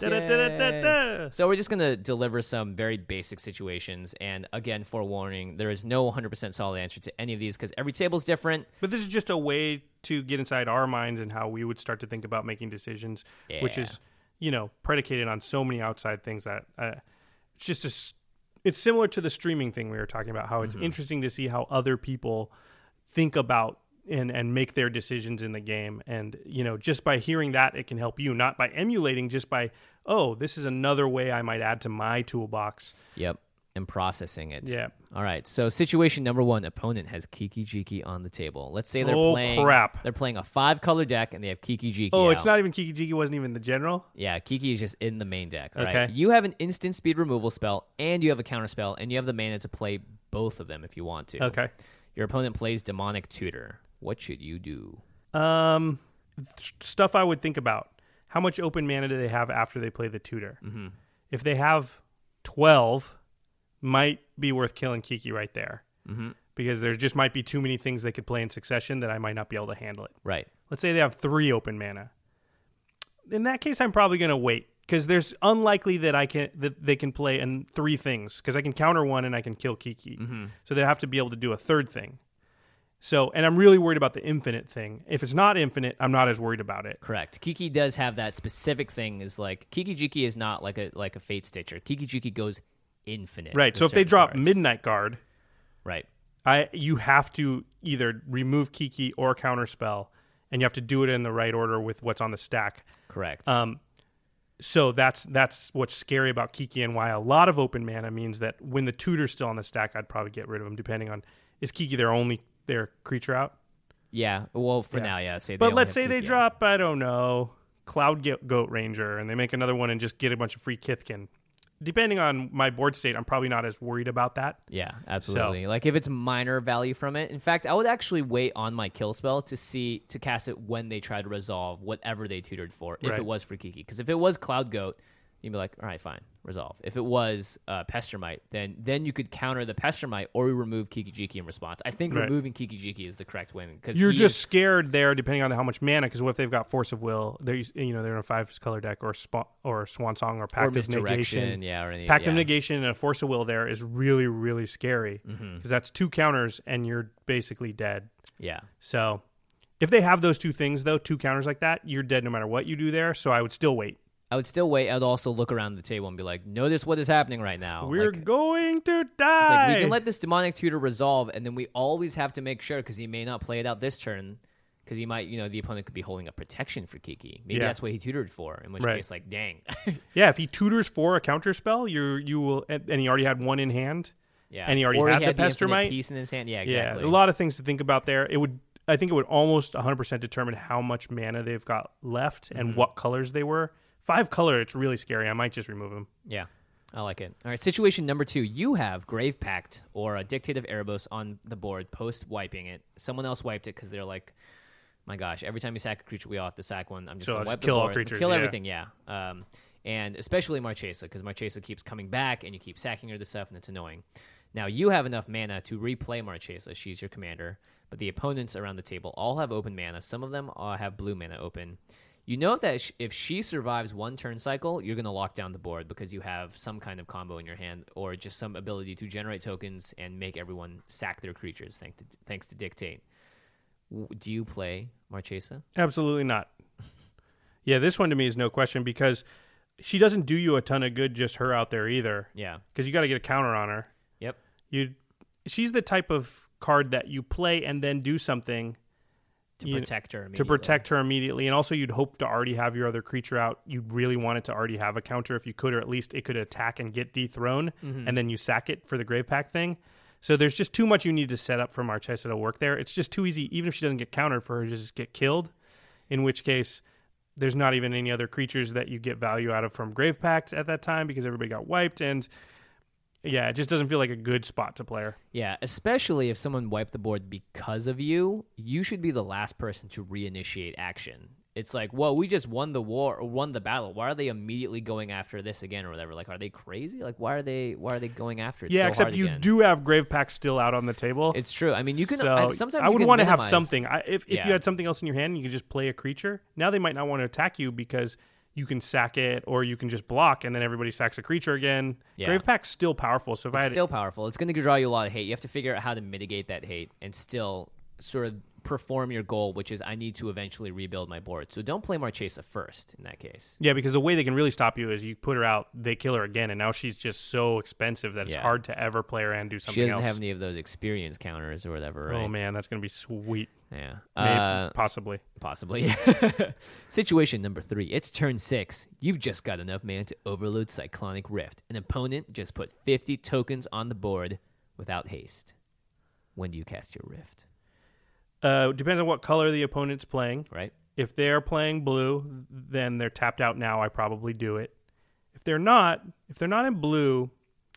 So we're just going to deliver some very basic situations. And again, forewarning, there is no 100% solid answer to any of these because every table is different. But this is just a way to get inside our minds and how we would start to think about making decisions, which is, predicated on so many outside things that it's just it's similar to the streaming thing we were talking about, how it's interesting to see how other people think about and make their decisions in the game. And, just by hearing that, it can help you, not by emulating, just by, this is another way I might add to my toolbox. Yep. And processing it. Yeah. All right. So situation number 1, opponent has Kiki-Jiki on the table. Let's say they're They're playing a 5-color deck and they have Kiki-Jiki Oh, out. It's not even Kiki-Jiki, wasn't even the general? Yeah, Kiki is just in the main deck. Right? Okay. You have an instant speed removal spell and you have a counter spell and you have the mana to play both of them if you want to. Okay. Your opponent plays Demonic Tutor. What should you do? Stuff I would think about. How much open mana do they have after they play the tutor? Mm-hmm. If they have 12, might be worth killing Kiki right there. Mm-hmm. Because there just might be too many things they could play in succession that I might not be able to handle it. Right. Let's say they have 3 open mana. In that case, I'm probably going to wait. Because there's unlikely that they can play in 3 things. Because I can counter one and I can kill Kiki. Mm-hmm. So they have to be able to do a third thing. So, and I'm really worried about the infinite thing. If it's not infinite, I'm not as worried about it. Correct. Kiki does have that specific thing. Is like Kiki-Jiki is not like a Fate Stitcher. Kiki-Jiki goes infinite. Right. So if they drop cards. Midnight Guard, right, you have to either remove Kiki or counterspell, and you have to do it in the right order with what's on the stack. Correct. So that's what's scary about Kiki, and why a lot of open mana means that when the tutor's still on the stack, I'd probably get rid of him. Depending on, is Kiki their creature out? Yeah. Well, for now, yeah. But let's say they drop, I don't know, Cloud Goat Ranger, and they make another one and just get a bunch of free Kithkin. Depending on my board state, I'm probably not as worried about that. Yeah, absolutely. Like if it's minor value from it. In fact, I would actually wait on my kill spell to cast it when they try to resolve whatever they tutored for, if it was for Kiki. Because if it was Cloud Goat, you'd be like, all right, fine, resolve. If it was Pestermite, then you could counter the Pestermite or remove Kiki-Jiki in response. I think removing Kiki-Jiki is the correct win. You're just scared there, depending on how much mana, because what if they've got Force of Will? They're in a 5-color deck, or Swan Song, or Pact of Negation. Pact of Negation and a Force of Will there is really, really scary, because that's 2 counters and you're basically dead. Yeah. So if they have those 2 things, though, 2 counters like that, you're dead no matter what you do there, so I would still wait. I would still wait. I'd also look around the table and be like, notice what is happening right now. We're going to die. It's like, we can let this Demonic Tutor resolve, and then we always have to make sure, because he may not play it out this turn, because he might, the opponent could be holding a protection for Kiki. Maybe that's what he tutored for, in which case, like, dang. Yeah, if he tutors for a counter spell, you will, and he already had 1 in hand, and he already had the Pestermite piece in his hand. Yeah, exactly. Yeah, a lot of things to think about there. I think it would almost 100% determine how much mana they've got left and what colors they were. 5-color, it's really scary. I might just remove him. Yeah, I like it. All right, situation number 2. You have Grave Pact or a Dictate of Erebos on the board post-wiping it. Someone else wiped it because they're like, my gosh, every time you sack a creature, we all have to sack one. I'm just going to wipe the board. Kill all creatures. Kill everything, yeah. And especially Marchesa, because Marchesa keeps coming back and you keep sacking her to stuff and it's annoying. Now, you have enough mana to replay Marchesa. She's your commander. But the opponents around the table all have open mana. Some of them have blue mana open. You know that if she survives one turn cycle, you're going to lock down the board because you have some kind of combo in your hand or just some ability to generate tokens and make everyone sack their creatures thanks to Dictate. Do you play Marchesa? Absolutely not. Yeah, this one to me is no question because she doesn't do you a ton of good, just her out there either. Yeah. Because you got to get a counter on her. Yep. She's the type of card that you play and then do something to protect her immediately. To protect her immediately. And also you'd hope to already have your other creature out. You'd really want it to already have a counter if you could, or at least it could attack and get dethroned, and then you sack it for the Grave Pact thing. So there's just too much you need to set up for Marchesa to work there. It's just too easy, even if she doesn't get countered, for her to just get killed, in which case there's not even any other creatures that you get value out of from Grave Pact at that time because everybody got wiped. And yeah, it just doesn't feel like a good spot to play her. Yeah, especially if someone wiped the board because of you, you should be the last person to reinitiate action. It's like, well, we just won the war or won the battle. Why are they immediately going after this again or whatever? Like, are they crazy? Like, why are they going after it so except hard you again? do have Grave Pact still out on the table. It's true. I mean, you can sometimes I would want to have something. If you Yeah. had something else in your hand, you could just play a creature. Now they might not want to attack you because you can sack it, or you can just block, and then everybody sacks a creature again. Yeah. Grave Pact's still powerful. So if It's still powerful. It's going to draw you a lot of hate. You have to figure out how to mitigate that hate and still sort of perform your goal, which is I need to eventually rebuild my board. So don't play Marchesa first in that case. Yeah, because the way they can really stop you is you put her out, they kill her again, and now she's just so expensive that it's hard to ever play her and do something else. She doesn't have any of those experience counters or whatever, right? Oh, man, that's going to be sweet. Yeah. Maybe, possibly. Possibly. Situation number 3. It's turn 6. You've just got enough mana to overload Cyclonic Rift. An opponent just put 50 tokens on the board without haste. When do you cast your Rift? Depends on what color the opponent's playing. Right. If they're playing blue, then they're tapped out now. I probably do it. If they're not in blue,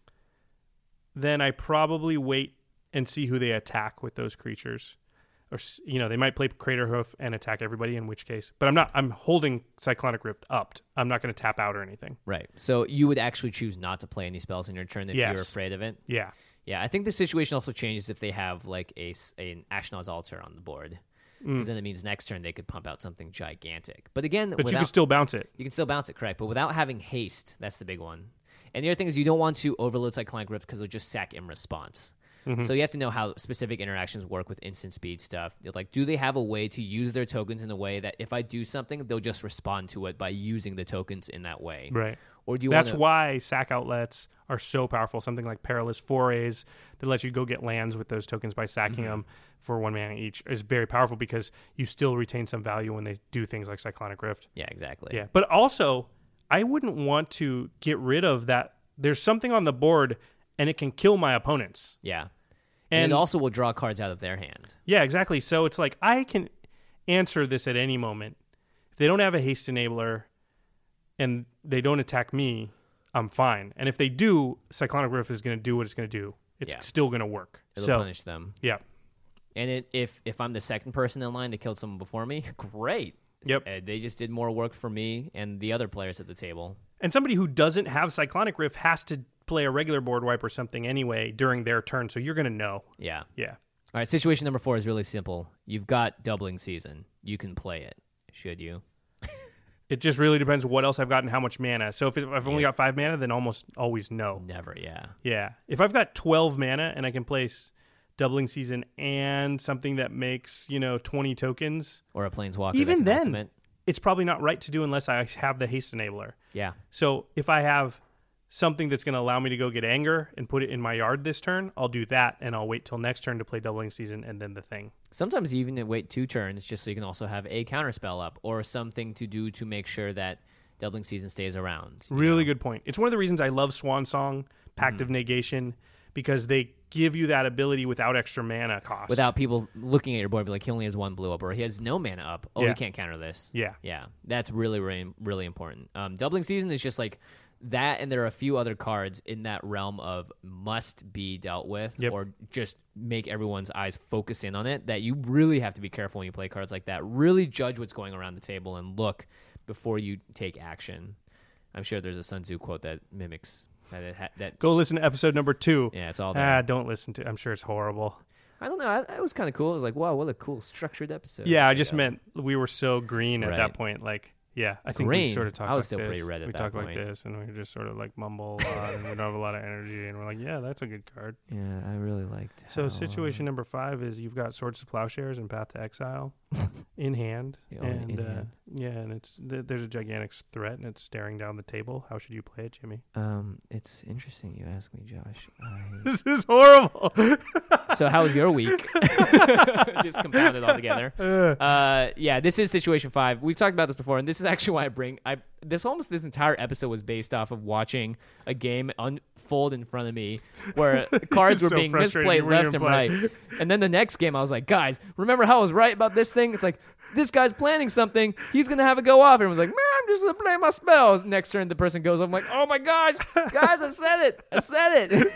then I probably wait and see who they attack with those creatures. Or, they might play Craterhoof and attack everybody, in which case. But I'm holding Cyclonic Rift up. I'm not going to tap out or anything. Right. So you would actually choose not to play any spells in your turn if you're afraid of it? Yeah. Yeah, I think the situation also changes if they have like an Ashnod's Altar on the board. Because then it means next turn they could pump out something gigantic. But again, you can still bounce it. You can still bounce it, correct. But without having haste, that's the big one. And the other thing is you don't want to overload Cyclonic Rift because it'll just sack in response. So you have to know how specific interactions work with instant speed stuff. Like, do they have a way to use their tokens in a way that if I do something, they'll just respond to it by using the tokens in that way? Right. Or do you That's why sack outlets are so powerful. Something like Perilous Forays that lets you go get lands with those tokens by sacking them for 1 mana each is very powerful because you still retain some value when they do things like Cyclonic Rift. Yeah, exactly. Yeah, but also, I wouldn't want to get rid of that. There's something on the board, and it can kill my opponents. Yeah. And it also will draw cards out of their hand. Yeah, exactly. So it's like I can answer this at any moment. If they don't have a haste enabler and they don't attack me, I'm fine. And if they do, Cyclonic Rift is going to do what it's going to do. It's still going to work. It'll punish them. Yeah. And if I'm the second person in line that killed someone before me, great. Yep. They just did more work for me and the other players at the table. And somebody who doesn't have Cyclonic Rift has to play a regular board wipe or something anyway during their turn, so you're going to know. Yeah. Yeah. All right, situation number 4 is really simple. You've got Doubling Season. You can play it. Should you? It just really depends what else I've got and how much mana. So if I've only got 5 mana, then almost always no. Never, yeah. Yeah. If I've got 12 mana and I can place Doubling Season and something that makes, 20 tokens. Or a Planeswalker. Even then, ultimate. It's probably not right to do unless I have the haste enabler. Yeah. So if I have something that's going to allow me to go get Anger and put it in my yard this turn, I'll do that, and I'll wait till next turn to play Doubling Season and then the thing. Sometimes you even wait 2 turns just so you can also have a counterspell up or something to do to make sure that Doubling Season stays around. Really good point. It's one of the reasons I love Swan Song, Pact of Negation, because they give you that ability without extra mana cost. Without people looking at your board and be like, he only has 1 blue up or he has no mana up. Oh, he can't counter this. Yeah. Yeah. That's really, really, really important. Doubling Season is just like that, and there are a few other cards in that realm of must be dealt with or just make everyone's eyes focus in on it that you really have to be careful when you play cards like that. Really judge what's going around the table and look before you take action. I'm sure there's a Sun Tzu quote that mimics that Go listen to episode number 2. Yeah, it's all there. Don't listen to. I'm sure it's horrible. I don't know. It was kind of cool. It was like, wow, what a cool structured episode. Yeah, I just meant we were so green at that point. Like, yeah, I think green. We sort of talk. I was like still this. pretty red at we that talk point. like this, and we just sort of like mumble a lot, and we don't have a lot of energy, and we're like, yeah, that's a good card. Yeah, I really liked. So situation number 5 is you've got Swords to Plowshares and Path to Exile in hand, and there's a gigantic threat, and it's staring down the table. How should you play it, Jimmy? It's interesting you ask me, Josh. This is horrible. So how was your week? Just compound it all together. Yeah, this is situation 5. We've talked about this before, and this is actually why this entire episode was based off of watching a game unfold in front of me where cards were being misplayed left and right. And then the next game, I was like, guys, remember how I was right about this thing? It's like, this guy's planning something. He's going to have it go off. And I was like, man, I'm just going to play my spells. Next turn, the person goes off. I'm like, oh my gosh, guys, I said it.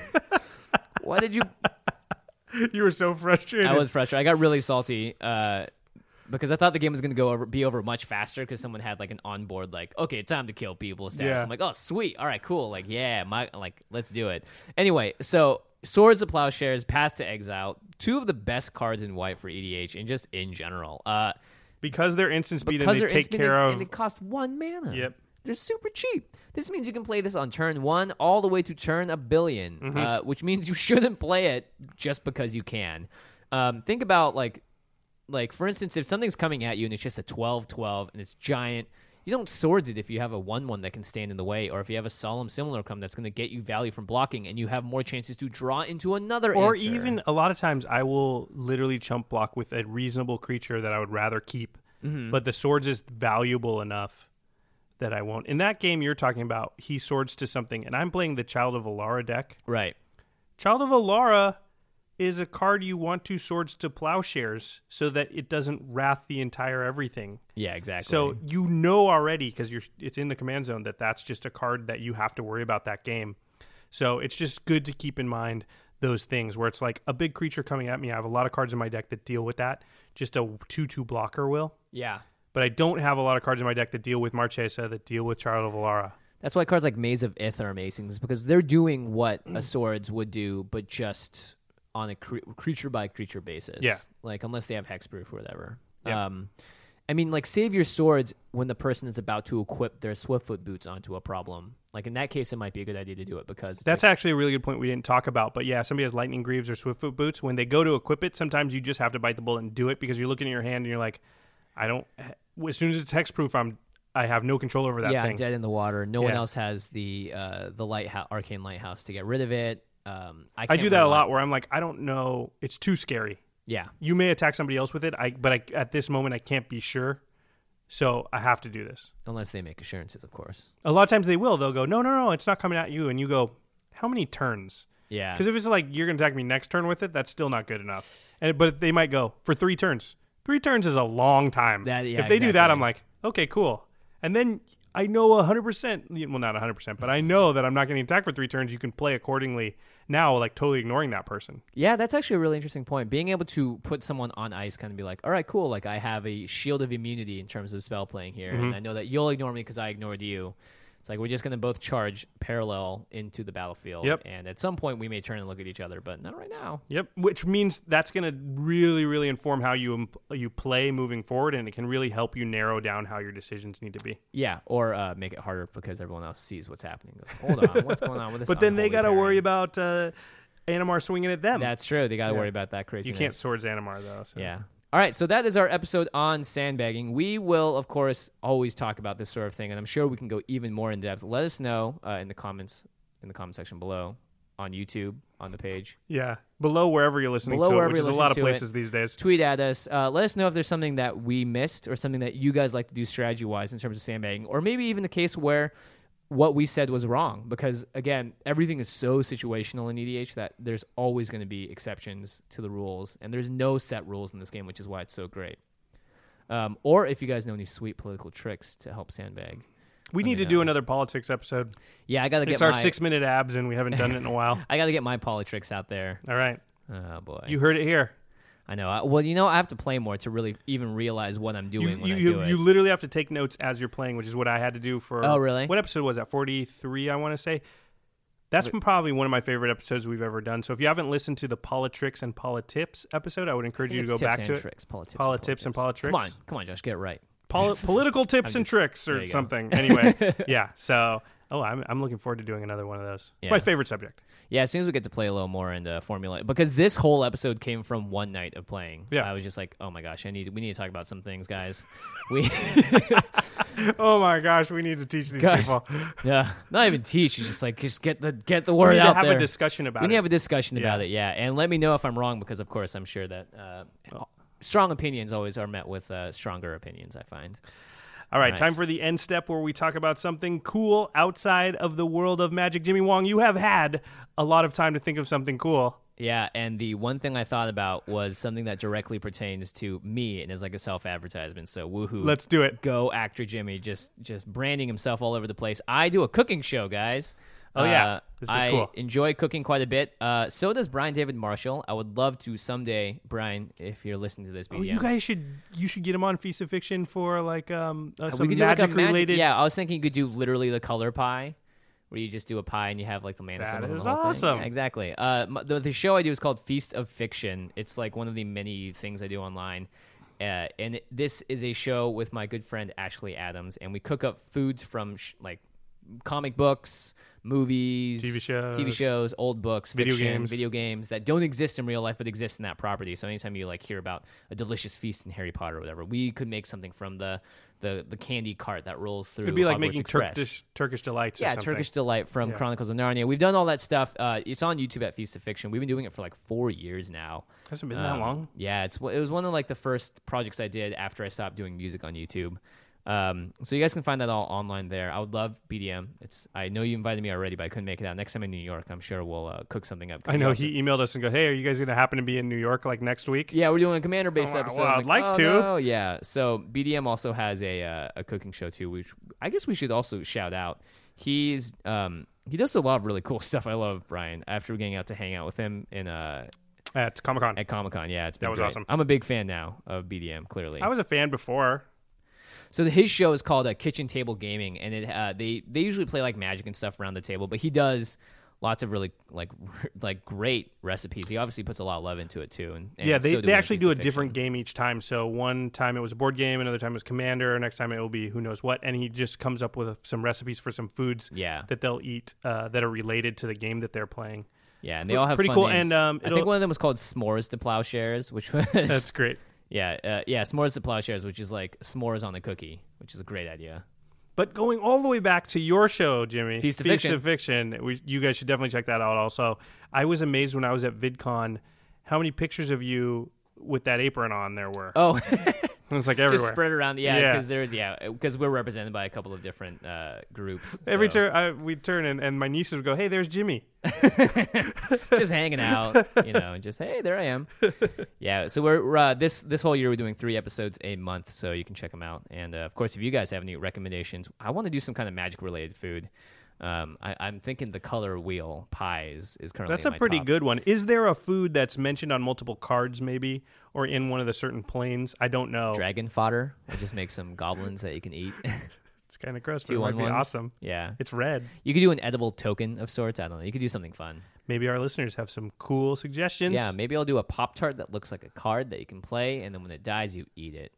Why did you... You were so frustrated. I was frustrated. I got really salty because I thought the game was going to be over much faster because someone had like an onboard like, okay, time to kill people status. Yeah. I'm like, oh, sweet. All right, cool. Like, yeah, let's do it. Anyway, so Swords of Plowshares, Path to Exile, 2 of the best cards in white for EDH and just in general. Because they're instant speed and they take care of... And it costs 1 mana. Yep. They're super cheap. This means you can play this on turn 1 all the way to turn 1 billion, which means you shouldn't play it just because you can. Think about, like for instance, if something's coming at you and it's just a 12/12 and it's giant, you don't swords it if you have a 1/1 that can stand in the way, or if you have a Solemn Simulacrum that's going to get you value from blocking and you have more chances to draw into another Or answer. even, a lot of times, I will literally chump block with a reasonable creature that I would rather keep, but the swords is valuable enough that I won't. In that game you're talking about, he swords to something, and I'm playing the Child of Alara deck. Right. Child of Alara is a card you want to swords to Plowshares so that it doesn't wrath the entire everything. Yeah, exactly. So you know already, because it's in the command zone, that's just a card that you have to worry about that game. So it's just good to keep in mind those things where it's like a big creature coming at me. I have a lot of cards in my deck that deal with that. Just a 2/2 blocker will. Yeah. But I don't have a lot of cards in my deck that deal with Marchesa, that deal with Child of Alara. That's why cards like Maze of Ith are amazing, because they're doing what a swords would do, but just on a creature-by-creature basis. Yeah. Like, unless they have hexproof or whatever. Yeah. I mean, like, save your swords when the person is about to equip their Swiftfoot boots onto a problem. Like, in that case, it might be a good idea to do it, because... That's actually a really good point we didn't talk about. But yeah, somebody has Lightning Greaves or Swiftfoot boots. When they go to equip it, sometimes you just have to bite the bullet and do it, because you're looking at your hand and you're like, as soon as it's hexproof, I have no control over that thing. Yeah, dead in the water. No one else has the Arcane Lighthouse to get rid of it. I do that a lot where I'm like, I don't know. It's too scary. Yeah. You may attack somebody else with it, but at this moment, I can't be sure. So I have to do this. Unless they make assurances, of course. A lot of times they will. They'll go, no, it's not coming at you. And you go, how many turns? Yeah. Because if it's like, you're going to attack me next turn with it, that's still not good enough. But they might go, for 3 turns. 3 turns is a long time. If they do that, I'm like, okay, cool. And then I know 100%, well, not 100%, but I know that I'm not getting attacked for 3 turns. You can play accordingly now, like totally ignoring that person. Yeah, that's actually a really interesting point. Being able to put someone on ice, kind of be like, all right, cool. Like, I have a shield of immunity in terms of spell playing here. And I know that you'll ignore me because I ignored you. It's like, we're just going to both charge parallel into the battlefield. Yep. And at some point, we may turn and look at each other, but not right now. Yep, which means that's going to really, really inform how you play moving forward, and it can really help you narrow down how your decisions need to be. Yeah, or make it harder because everyone else sees what's happening. Goes, hold on, what's going on with this? But then they got to worry about Animar swinging at them. That's true. They got to worry about that craziness. You can't swords Animar, though. So. Yeah. All right, so that is our episode on sandbagging. We will, of course, always talk about this sort of thing, and I'm sure we can go even more in depth. Let us know in the comment section below, on YouTube, on the page. Yeah, below wherever you're listening to it, which is a lot of places these days. Tweet at us. Let us know if there's something that we missed or something that you guys like to do strategy-wise in terms of sandbagging, or maybe even the case where what we said was wrong, because again, everything is so situational in EDH that there's always going to be exceptions to the rules, and there's no set rules in this game, which is why it's so great. Or if you guys know any sweet political tricks to help sandbag, we need to do another politics episode. Yeah, I gotta get. It's our 6-minute abs, and we haven't done it in a while. I gotta get my politricks out there. All right. Oh boy, you heard it here. I know. I have to play more to really even realize what I'm doing when I do it. You literally have to take notes as you're playing, which is what I had to do for... Oh, really? What episode was that? 43, I want to say. That's probably one of my favorite episodes we've ever done. So if you haven't listened to the Politricks and Politips episode, I would encourage you to go back to it. Politips and Politricks. Come on, Josh, get it right. Political tips and tricks or something. Anyway, yeah. So, I'm looking forward to doing another one of those. It's my favorite subject. Yeah, as soon as we get to play a little more and formulate, because this whole episode came from one night of playing. Yeah, I was just like, oh my gosh, we need to talk about some things, guys. Oh my gosh, we need to teach these people. Yeah, not even teach. It's just get the word out there. We need to have a discussion about it. We need to have a discussion about it. Yeah, and let me know if I'm wrong, because of course I'm sure that strong opinions always are met with stronger opinions, I find. All right, time for the end step where we talk about something cool outside of the world of Magic. Jimmy Wong, you have had a lot of time to think of something cool. Yeah, and the one thing I thought about was something that directly pertains to me and is like a self-advertisement. So woohoo. Let's do it. Go Actor Jimmy, just branding himself all over the place. I do a cooking show, guys. Oh, yeah. This is cool. I enjoy cooking quite a bit. So does Brian David Marshall. I would love to someday, Brian, if you're listening to this BDM. Oh, you guys should get him on Feast of Fiction for like some magic related. Yeah, I was thinking you could do literally the color pie, where you just do a pie and you have like the mana symbols. That is awesome. Yeah, exactly. The show I do is called Feast of Fiction. It's like one of the many things I do online. And this is a show with my good friend Ashley Adams, and we cook up foods from like comic books, movies, TV shows, old books, fiction, video games that don't exist in real life but exist in that property. So anytime you like hear about a delicious feast in Harry Potter or whatever, we could make something from the candy cart that rolls through. It'd be like Hogwarts making Express. Turkish delights. Yeah, or something. Turkish delight from Chronicles of Narnia. We've done all that stuff. It's on YouTube at Feast of Fiction. We've been doing it for like 4 years now. Hasn't been that long. Yeah, it was one of like the first projects I did after I stopped doing music on YouTube. So you guys can find that all online there. I would love BDM. I know you invited me already, but I couldn't make it out. Next time in New York, I'm sure we'll cook something up. I know he emailed us and go, "Hey, are you guys going to happen to be in New York like next week?" Yeah, we're doing a Commander-based episode. Well, I'd like to. No. Yeah. So BDM also has a cooking show too, which I guess we should also shout out. He does a lot of really cool stuff. I love Brian. After getting out to hang out with him at Comic-Con. At Comic-Con, yeah, it's been that was great. Awesome. I'm a big fan now of BDM. Clearly, I was a fan before. So his show is called Kitchen Table Gaming, and they usually play like Magic and stuff around the table, but he does lots of really like great recipes. He obviously puts a lot of love into it too. And yeah, they actually do a different game each time. So one time it was a board game, another time it was Commander, next time it will be who knows what, and he just comes up with some recipes for some foods that they'll eat that are related to the game that they're playing. Yeah, and they all have pretty fun cool. names. And I think one of them was called S'mores to Plowshares, which was that's great. Yeah, S'mores to Plowshares, which is like s'mores on a cookie, which is a great idea. But going all the way back to your show, Jimmy, Feast of Fiction, you guys should definitely check that out also. I was amazed when I was at VidCon how many pictures of you with that apron on there were. Oh. It was like everywhere. Just spread around. Because we're represented by a couple of different groups. Every turn, we'd turn and my nieces would go, "Hey, there's Jimmy." Just hanging out, just, hey, there I am. Yeah, so we're this whole year we're doing 3 episodes a month, so you can check them out. And of course, if you guys have any recommendations, I want to do some kind of magic-related food. I'm thinking the color wheel pies is currently that's a pretty good one. Is there a food that's mentioned on multiple cards, maybe, or in one of the certain planes? I don't know. Dragon fodder. I just make some goblins that you can eat. It's kind of gross, but it might be awesome. Yeah, it's red. You could do an edible token of sorts. I don't know. You could do something fun. Maybe our listeners have some cool suggestions. Yeah, maybe I'll do a Pop-Tart that looks like a card that you can play, and then when it dies, you eat it.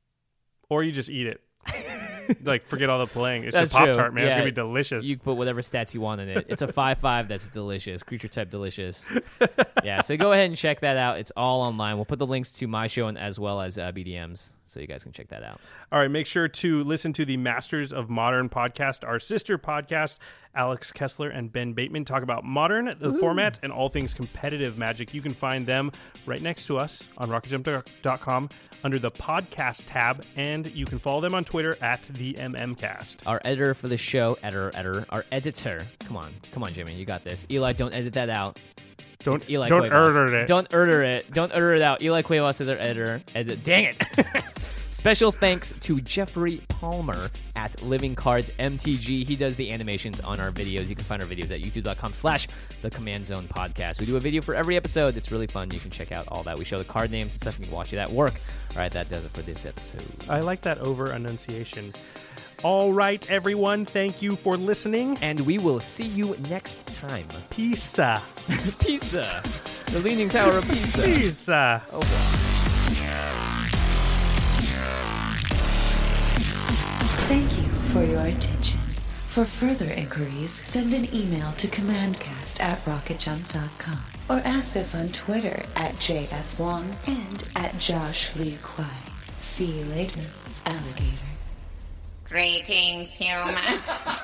Or you just eat it. Like, forget all the playing. It's that's just Pop-Tart, true. man. Yeah. It's going to be delicious. You put whatever stats you want in it. It's a 5/5 that's delicious. Creature type delicious. Yeah, so go ahead and check that out. It's all online. We'll put the links to my show and as well as BDM's, so you guys can check that out. All right, make sure to listen to the Masters of Modern podcast, our sister podcast. Alex Kessler and Ben Bateman talk about Modern, the format, and all things competitive Magic. You can find them right next to us on RocketJump.com under the podcast tab, and you can follow them on Twitter at the MMCast. Our editor for the show, our editor. Come on, Jimmy, you got this. Eli, don't edit that out. Don't utter it. Don't utter it out. Eli Cuevas is our editor. Dang it. Special thanks to Jeffrey Palmer at Living Cards MTG. He does the animations on our videos. You can find our videos at youtube.com/The Command Zone Podcast. We do a video for every episode. It's really fun. You can check out all that. We show the card names and stuff. You can watch it at work. All right, that does it for this episode. I like that over-enunciation. All right, everyone. Thank you for listening. And we will see you next time. Pisa. Pisa. The Leaning Tower of Pisa. Pisa. Oh, boy. Thank you for your attention. For further inquiries, send an email to commandcast@rocketjump.com or ask us on Twitter @JFWong and @JoshLeeQuai. See you later, alligator. Greetings, humans.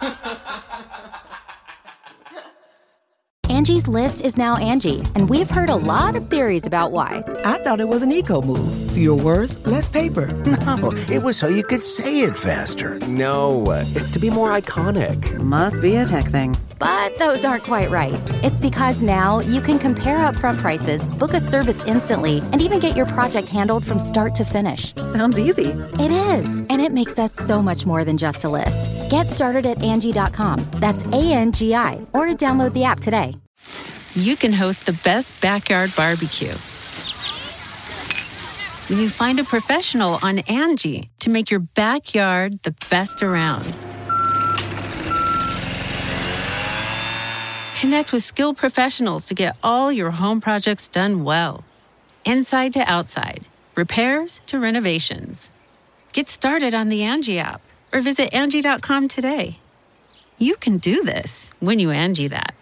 Angie's List is now Angie, and we've heard a lot of theories about why. I thought it was an eco move. Fewer words, less paper. No, it was so you could say it faster. No, it's to be more iconic. Must be a tech thing. But those aren't quite right. It's because now you can compare upfront prices, book a service instantly, and even get your project handled from start to finish. Sounds easy. It is, and it makes us so much more than just a list. Get started at Angie.com. That's ANGI, or download the app today. You can host the best backyard barbecue when you find a professional on Angie to make your backyard the best around. Connect with skilled professionals to get all your home projects done well. Inside to outside, repairs to renovations. Get started on the Angie app or visit Angie.com today. You can do this when you Angie that.